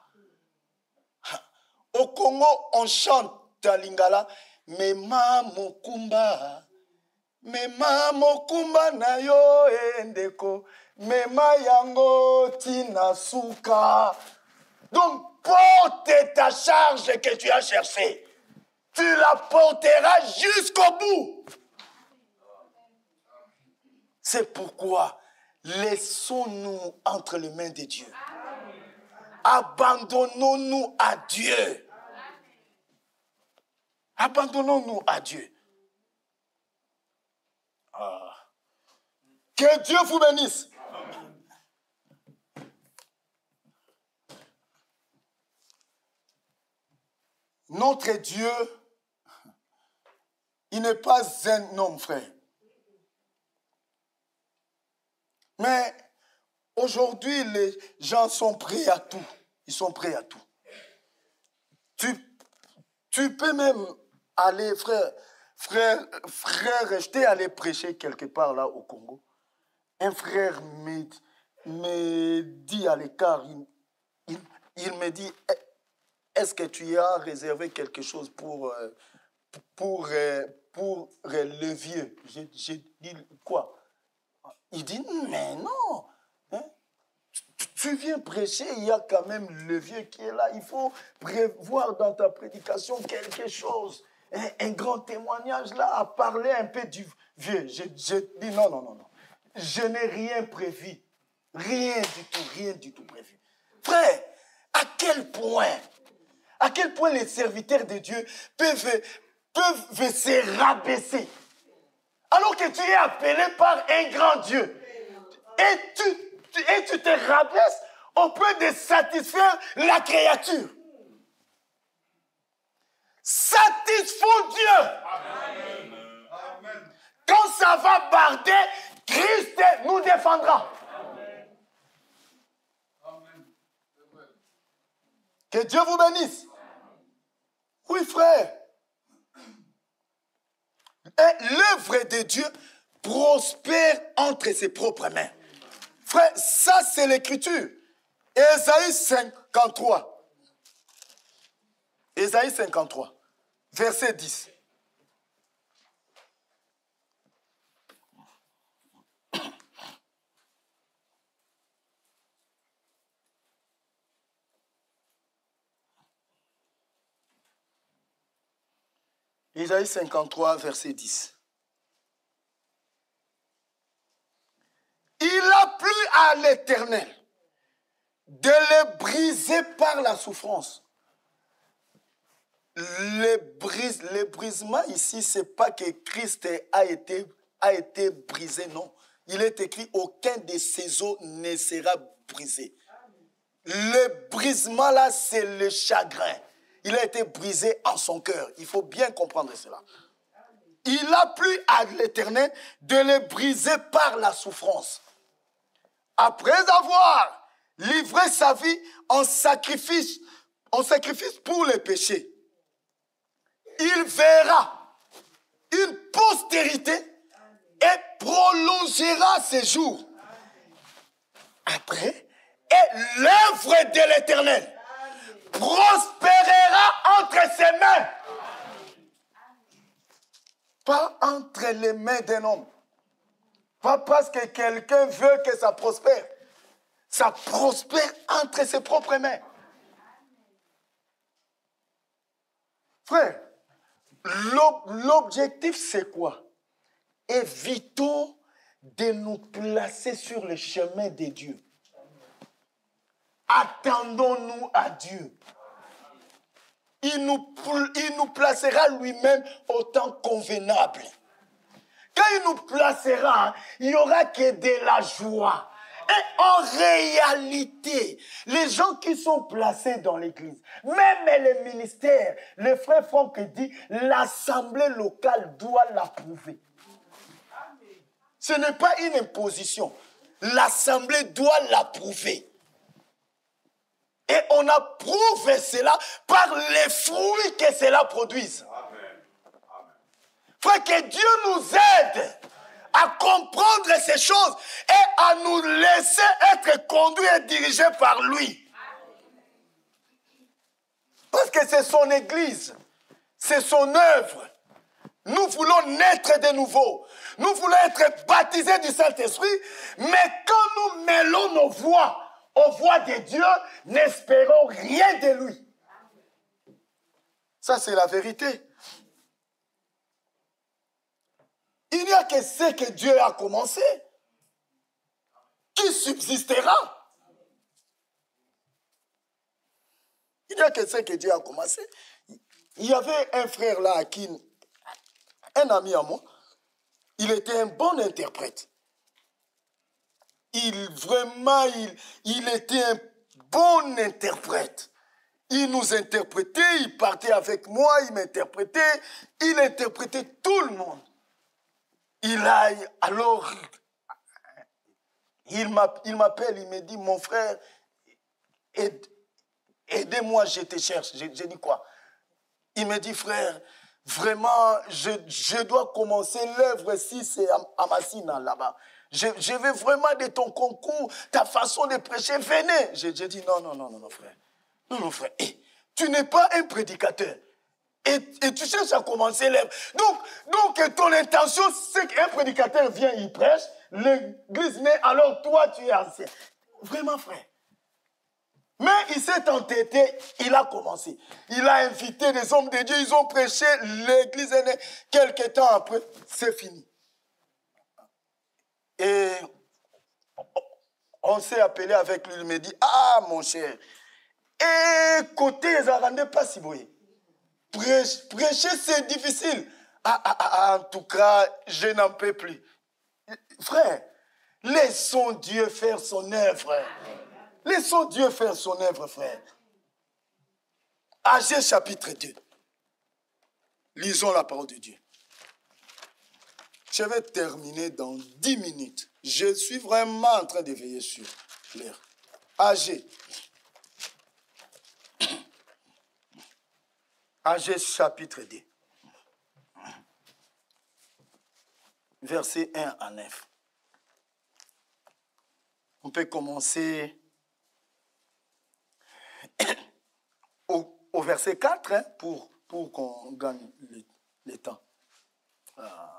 Au Congo, on chante à Lingala, Mema mokumba, Mema mokumba na yo endeko, Mema yango tina suka. Donc, porte ta charge que tu as cherchée. Tu la porteras jusqu'au bout. C'est pourquoi laissons-nous entre les mains de Dieu. Abandonnons-nous à Dieu. Abandonnons-nous à Dieu. Ah. Que Dieu vous bénisse. Notre Dieu, il n'est pas un homme, frère. Mais aujourd'hui, les gens sont prêts à tout. Ils sont prêts à tout. Tu, tu peux même aller, frère, frère, frère, j'étais allé prêcher quelque part là au Congo. Un frère me, me dit à l'écart, il, il, il me dit, est-ce que tu as réservé quelque chose pour, pour, pour, pour le vieux? J'ai dit, quoi? Il dit, mais non. Hein? Tu, tu viens prêcher, il y a quand même le vieux qui est là. Il faut prévoir dans ta prédication quelque chose. Un, un grand témoignage là, à parler un peu du vieux. J'ai dit, non, non, non, non. Je n'ai rien prévu. Rien du tout, rien du tout prévu. Frère, à quel point À quel point les serviteurs de Dieu peuvent, peuvent se rabaisser. Alors que tu es appelé par un grand Dieu. Et tu, tu, et tu te rabaisses au point de satisfaire la créature. Satisfons Dieu. Amen. Quand ça va barder, Christ nous défendra. Que Dieu vous bénisse. Oui, frère. Et l'œuvre de Dieu prospère entre ses propres mains. Frère, ça c'est l'écriture. Ésaïe cinquante-trois. Ésaïe cinquante-trois, verset dix. Ésaïe cinquante-trois, verset dix. Il a plu à l'Éternel de les briser par la souffrance. Le, brise, le brisement ici, ce n'est pas que Christ a été, a été brisé, non. Il est écrit, aucun de ses os ne sera brisé. Le brisement là, c'est le chagrin. Il a été brisé en son cœur. Il faut bien comprendre cela. Il a plu à l'Éternel de les briser par la souffrance. Après avoir livré sa vie en sacrifice, en sacrifice pour les péchés, il verra une postérité et prolongera ses jours. Après, et l'œuvre de l'Éternel prospérera entre ses mains. Pas entre les mains d'un homme. Pas parce que quelqu'un veut que ça prospère. Ça prospère entre ses propres mains. Frère, l'objectif c'est quoi? Évitons de nous placer sur le chemin de Dieu. Attendons-nous à Dieu. Il nous, il nous placera lui-même au temps convenable. Quand il nous placera, il n'y aura que de la joie. Et en réalité, les gens qui sont placés dans l'église, même les ministères, le frère Franck dit, l'assemblée locale doit l'approuver. Ce n'est pas une imposition. L'assemblée doit l'approuver. Et on approuve cela par les fruits que cela produise. Frère, que Dieu nous aide à comprendre ces choses et à nous laisser être conduits et dirigés par lui. Parce que c'est son église, c'est son œuvre. Nous voulons naître de nouveau. Nous voulons être baptisés du Saint-Esprit, mais quand nous mêlons nos voix aux voix de Dieu, n'espérons rien de lui. Ça, c'est la vérité. Il n'y a que ce que Dieu a commencé qui subsistera. Il n'y a que ce que Dieu a commencé. Il y avait un frère là, qui, un ami à moi, il était un bon interprète. Il, vraiment, il, il était un bon interprète. Il nous interprétait, il partait avec moi, il m'interprétait, il interprétait tout le monde. Il a, alors, il m'appelle, il me dit, mon frère, aide, aidez-moi, je te cherche. J'ai dit quoi? Il me dit, frère, vraiment, je, je dois commencer l'œuvre si c'est à, à Massina, là-bas. Je, je veux vraiment de ton concours, ta façon de prêcher, venez. J'ai dit, non, non, non, non, non, frère. Non, non, frère. Hey, tu n'es pas un prédicateur. Et, et tu cherches à commencer l'œuvre. Donc, donc, ton intention, c'est qu'un prédicateur vient, il prêche, l'église naît, alors toi, tu es ancien. Vraiment, frère. Mais il s'est entêté, il a commencé. Il a invité des hommes de Dieu, ils ont prêché, l'église est née. Quelques temps après, c'est fini. Et on s'est appelé avec lui, il me dit, ah, mon cher, écoutez, ça ne rendait pas si beau. Prêcher, prêcher c'est difficile. Ah, ah, ah, en tout cas, je n'en peux plus. Frère, laissons Dieu faire son œuvre. Laissons Dieu faire son œuvre, frère. Agé chapitre deux. Lisons la parole de Dieu. Je vais terminer dans dix minutes. Je suis vraiment en train de veiller sur l'heure. Agé. Agé chapitre deux. Verset un à neuf. On peut commencer au, au verset quatre hein, pour, pour qu'on gagne le, le temps. Ah.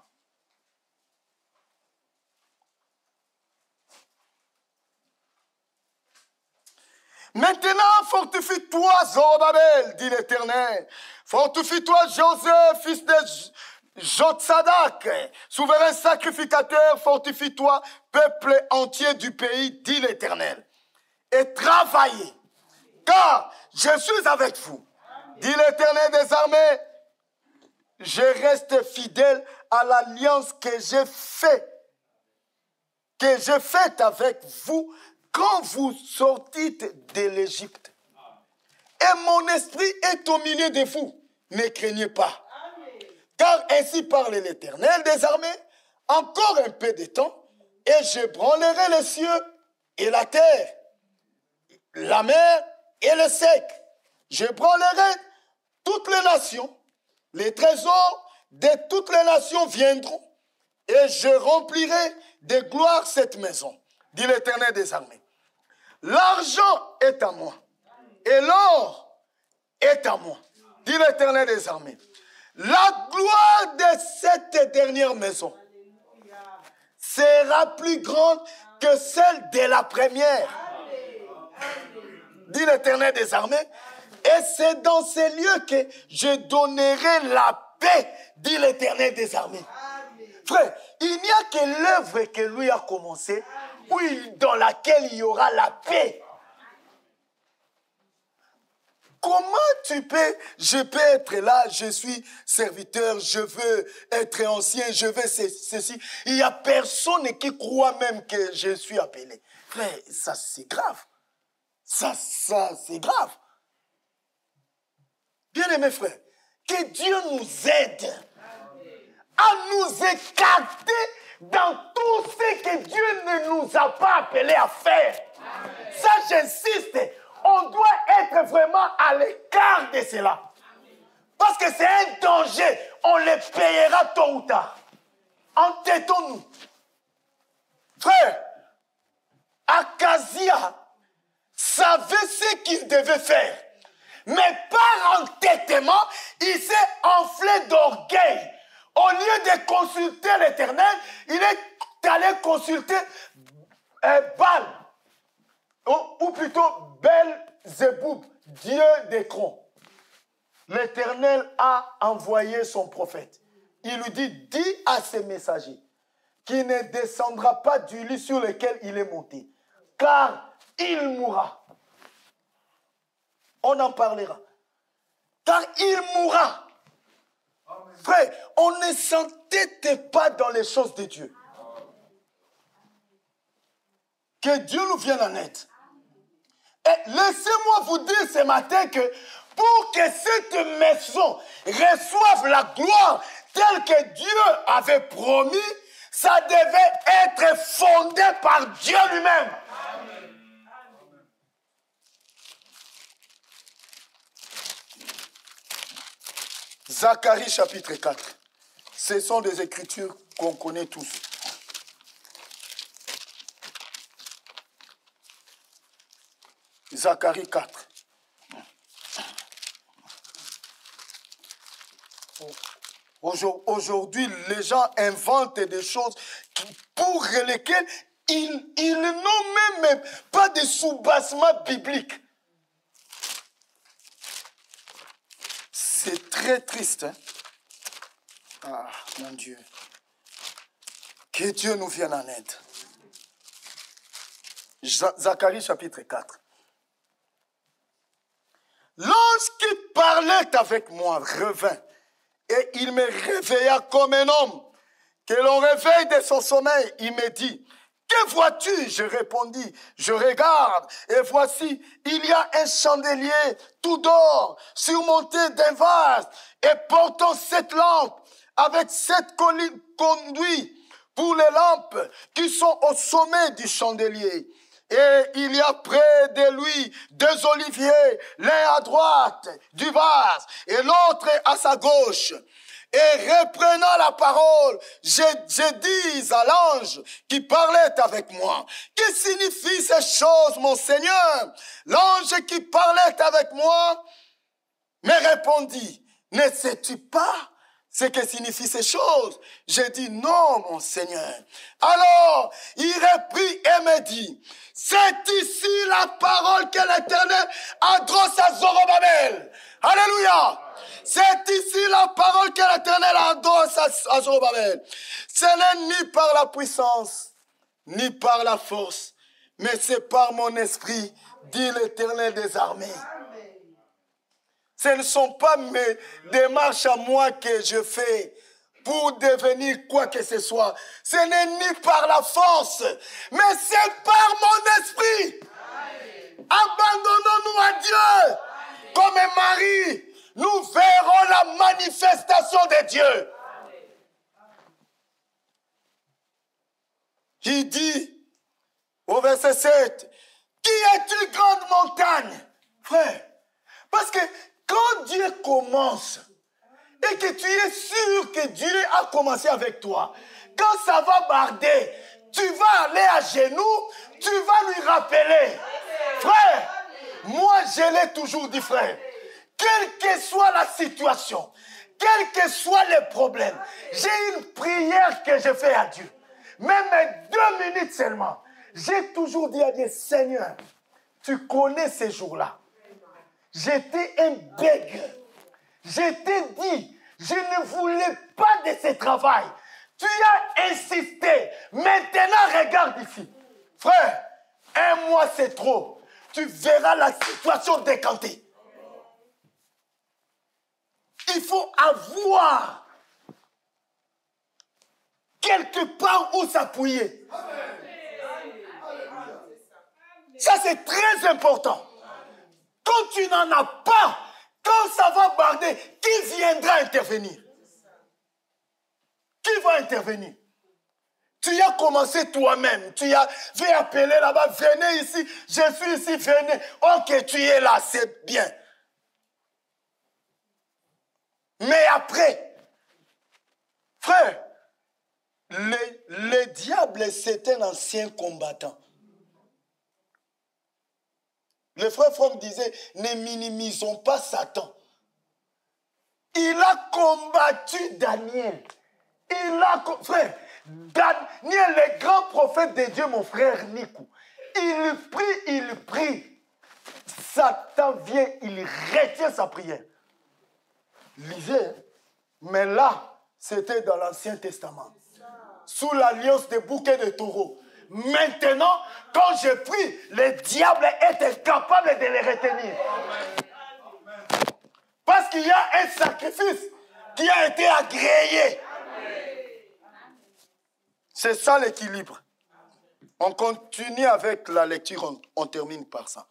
Maintenant, fortifie-toi, Zorobabel, dit l'Éternel. Fortifie-toi, Joseph, fils de Jotsadak, souverain sacrificateur, fortifie-toi, peuple entier du pays, dit l'Éternel. Et travaillez, car je suis avec vous, dit l'Éternel des armées. Je reste fidèle à l'alliance que j'ai faite, que j'ai faite avec vous quand vous sortîtes de l'Égypte. Et mon esprit est au milieu de vous. Ne craignez pas. Car ainsi parle l'Éternel des armées, encore un peu de temps, et je branlerai les cieux et la terre, la mer et le sec. Je branlerai toutes les nations, les trésors de toutes les nations viendront, et je remplirai de gloire cette maison, dit l'Éternel des armées. L'argent est à moi, et l'or est à moi, dit l'Éternel des armées. La gloire de cette dernière maison sera plus grande que celle de la première, dit l'Éternel des armées. Et c'est dans ces lieux que je donnerai la paix, dit l'Éternel des armées. Frère, il n'y a que l'œuvre que lui a commencée, oui, dans laquelle il y aura la paix. Comment tu peux, je peux être là, je suis serviteur, je veux être ancien, je veux ceci. Il n'y a personne qui croit même que je suis appelé. Frère, ça c'est grave. Ça, ça c'est grave. Bien-aimés frères, que Dieu nous aide à nous écarter dans tout ce que Dieu ne nous a pas appelés à faire. Ça, j'insiste. On doit être vraiment à l'écart de cela. Parce que c'est un danger. On les payera tôt ou tard. Entêtons-nous. Frère, Akazia savait ce qu'il devait faire. Mais par entêtement, il s'est enflé d'orgueil. Au lieu de consulter l'Éternel, il est allé consulter euh, Baal. Ou, ou plutôt Belzéboub, Dieu d'Écron. L'Éternel a envoyé son prophète. Il lui dit, dis à ses messagers qu'il ne descendra pas du lit sur lequel il est monté, car il mourra. On en parlera. Car il mourra. Amen. Frère, on ne s'entête pas dans les choses de Dieu. Que Dieu nous vienne en aide. Et laissez-moi vous dire ce matin que pour que cette maison reçoive la gloire telle que Dieu avait promis, ça devait être fondé par Dieu lui-même. Zacharie chapitre quatre. Ce sont des écritures qu'on connaît tous. Zacharie quatre. Aujourd'hui, les gens inventent des choses pour lesquelles ils, ils n'ont même pas de soubassement biblique. C'est très triste. Hein? Ah, mon Dieu. Que Dieu nous vienne en aide. Zacharie chapitre quatre. Lorsqu'il parlait avec moi, revint, et il me réveilla comme un homme, que l'on réveille de son sommeil. Il me dit, que vois-tu? Je répondis, je regarde, et voici, il y a un chandelier tout d'or, surmonté d'un vase, et portant sept lampes, avec sept conduits pour les lampes qui sont au sommet du chandelier. Et il y a près de lui deux oliviers, l'un à droite du vase et l'autre à sa gauche. Et reprenant la parole, je, je dis à l'ange qui parlait avec moi, que signifient ces choses, mon Seigneur? L'ange qui parlait avec moi me répondit, ne sais-tu pas ce que signifient ces choses? J'ai dit, non, mon Seigneur. Alors, il reprit et me dit, c'est ici la parole que l'Éternel adresse à Zorobabel. Alléluia. C'est ici la parole que l'Éternel adresse à Zorobabel. Ce n'est ni par la puissance, ni par la force, mais c'est par mon esprit, dit l'Éternel des armées. Ce ne sont pas mes démarches à moi que je fais pour devenir quoi que ce soit. Ce n'est ni par la force, mais c'est par mon esprit. Abandonnons-nous à Dieu. Comme Marie, nous verrons la manifestation de Dieu. Il dit au verset sept, qui est une grande montagne? Frère, parce que quand Dieu commence, et que tu es sûr que Dieu a commencé avec toi, quand ça va barder, tu vas aller à genoux, tu vas lui rappeler. Frère, moi je l'ai toujours dit, frère, quelle que soit la situation, quels que soient les problèmes, j'ai une prière que je fais à Dieu. Même deux minutes seulement, j'ai toujours dit à Dieu, Seigneur, tu connais ces jours-là. J'étais un bègue. J'étais dit, je ne voulais pas de ce travail. Tu as insisté. Maintenant, regarde ici. Frère, un mois c'est trop. Tu verras la situation décantée. il faut avoir quelque part où s'appuyer. Ça, c'est très important. Quand tu n'en as pas, quand ça va barder, qui viendra intervenir? Qui va intervenir? Tu as commencé toi-même. Tu as vu appeler là-bas, venez ici, je suis ici, venez. Ok, tu es là, c'est bien. Mais après, frère, le, le diable, c'est un ancien combattant. Le frère Franck disait, ne minimisons pas Satan. Il a combattu Daniel. Il a, frère, Daniel, le grand prophète de Dieu, mon frère Nikou, il prie, il prie. Satan vient, il retient sa prière. Lisez, mais là, c'était dans l'Ancien Testament. Sous l'alliance des bouquets de taureaux. Maintenant, quand je prie, le diable est incapable de les retenir. Parce qu'il y a un sacrifice qui a été agréé. C'est ça l'équilibre. On continue avec la lecture, on, on termine par ça.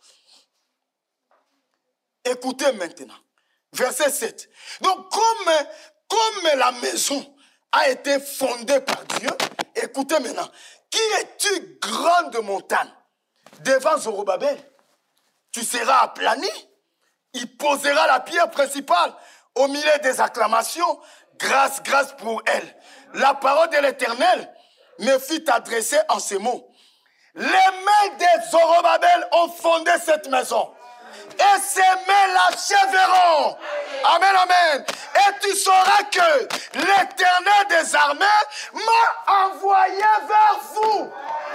Écoutez maintenant, verset sept. Donc, comme, comme la maison a été fondée par Dieu, écoutez maintenant, qui es-tu grande montagne devant Zorobabel? Tu seras aplani. Il posera la pierre principale au milieu des acclamations. Grâce, grâce pour elle. La parole de l'Éternel me fut adressée en ces mots. Les mains de Zorobabel ont fondé cette maison. Et ces mains l'achèveront. Amen, amen. Et tu sauras que l'Éternel des armées m'a envoyé vers vous.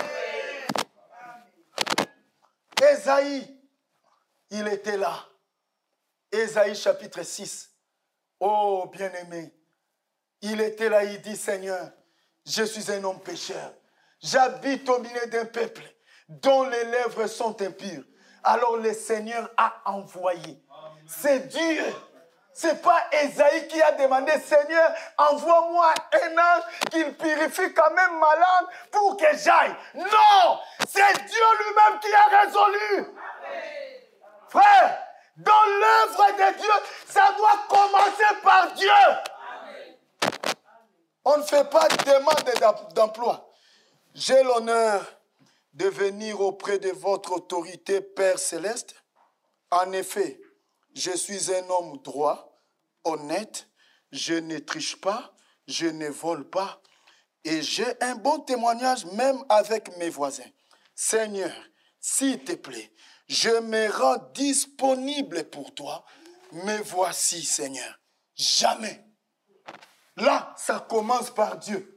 Ésaïe, il était là. Ésaïe chapitre six. Oh, bien-aimé. Il était là, il dit, Seigneur, je suis un homme pécheur. J'habite au milieu d'un peuple dont les lèvres sont impures. Alors le Seigneur a envoyé. C'est Dieu. Ce n'est pas Ésaïe qui a demandé, Seigneur, envoie-moi un ange qui purifie quand même ma langue pour que j'aille. Non, c'est Dieu lui-même qui a résolu. Frère, dans l'œuvre de Dieu, ça doit commencer par Dieu. On ne fait pas de demande d'emploi. J'ai l'honneur de venir auprès de votre autorité, Père Céleste. En effet, je suis un homme droit, honnête, je ne triche pas, je ne vole pas, et j'ai un bon témoignage même avec mes voisins. Seigneur, s'il te plaît, je me rends disponible pour toi, mais voici, Seigneur, jamais. Là, ça commence par Dieu.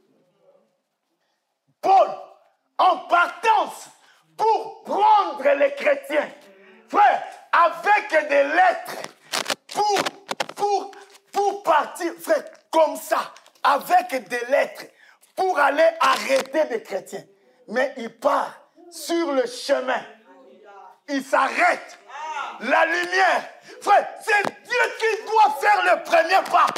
Paul, en partance pour prendre les chrétiens, frère, avec des lettres, pour, pour, pour partir, frère, comme ça, avec des lettres, pour aller arrêter des chrétiens. Mais il part sur le chemin. Il s'arrête. La lumière. Frère, c'est Dieu qui doit faire le premier pas.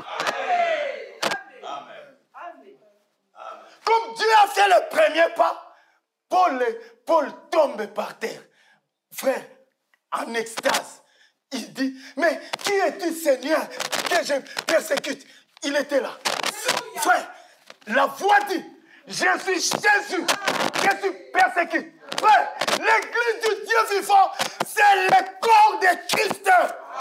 Comme Dieu a fait le premier pas, Paul, Paul tombe par terre. Frère, en extase, il dit, mais qui es-tu, Seigneur, que je persécute? Il était là. Frère, la voix dit, je suis Jésus, que tu persécutes. Frère, l'église du Dieu vivant, c'est le corps de Christ.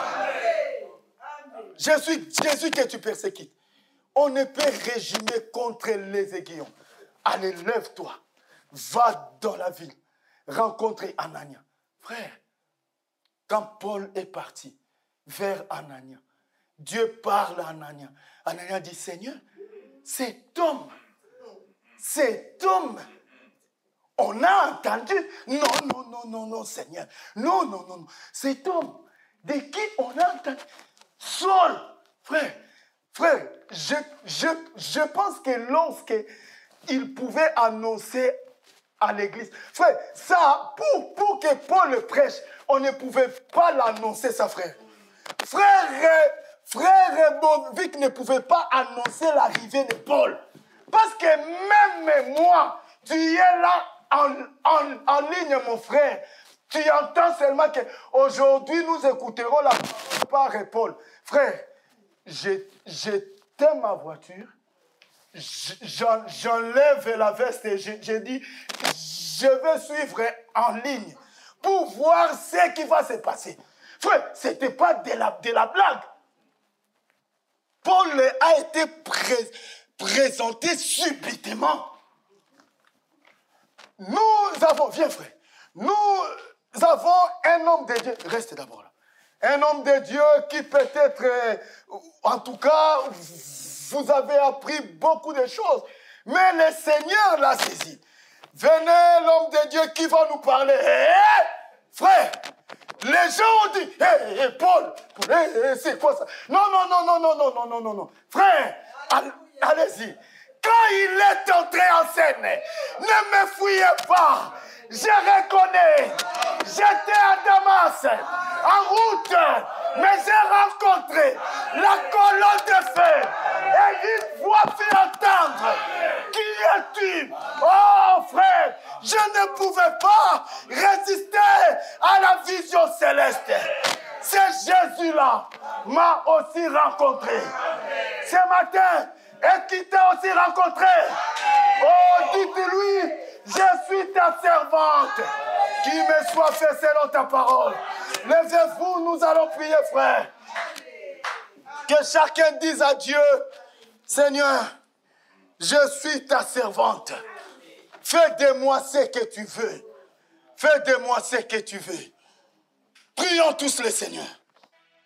Je suis Jésus que tu persécutes. On ne peut régimer contre les aiguillons. Allez, lève-toi. Va dans la ville. Rencontrer Anania. Frère, quand Paul est parti vers Anania, Dieu parle à Anania. Anania dit, Seigneur, cet homme, cet homme, on a entendu. Non, non, non, non, non, Seigneur. Non, non, non, non. Cet homme, de qui on a entendu. Saul, frère, frère, je, je, je pense que lorsqu'il pouvait annoncer à l'église, frère, ça, pour, pour que Paul le prêche, on ne pouvait pas l'annoncer, ça, frère. Frère, frère Bovic ne pouvait pas annoncer l'arrivée de Paul. Parce que même moi, tu es là en, en, en ligne, mon frère. Tu entends seulement qu'aujourd'hui, nous écouterons la parole par Paul. Frère, j'éteins ma voiture, j'enlève la veste et j'ai dit, je vais suivre en ligne pour voir ce qui va se passer. Frère, ce n'était pas de la, de la blague. Paul a été pré présenté subitement. Nous avons, viens frère, nous avons un homme de Dieu, reste d'abord là, un homme de Dieu qui peut-être, en tout cas, vous avez appris beaucoup de choses, mais le Seigneur l'a saisi. Venez l'homme de Dieu qui va nous parler. Hey, hey, frère, les gens ont dit, hé, hey, hey, Paul, hey, hey, c'est quoi ça? Non, non, non, non, non, non, non, non, non, non. Frère, allez-y. Quand il est entré en scène, ne me fouillez pas. Je reconnais. J'étais à Damas, en route, mais j'ai rencontré la colonne de feu. Et une voix fit entendre. Qui es-tu? Oh frère, je ne pouvais pas résister à la vision céleste. C'est Jésus-là m'a aussi rencontré. Ce matin, et qui t'a aussi rencontré. Oh, dites-lui, je suis ta servante, qui me soit fait selon ta parole. Levez-vous, nous allons prier, frère. Que chacun dise à Dieu, Seigneur, je suis ta servante. Fais de moi ce que tu veux. Fais de moi ce que tu veux. Prions tous le Seigneur.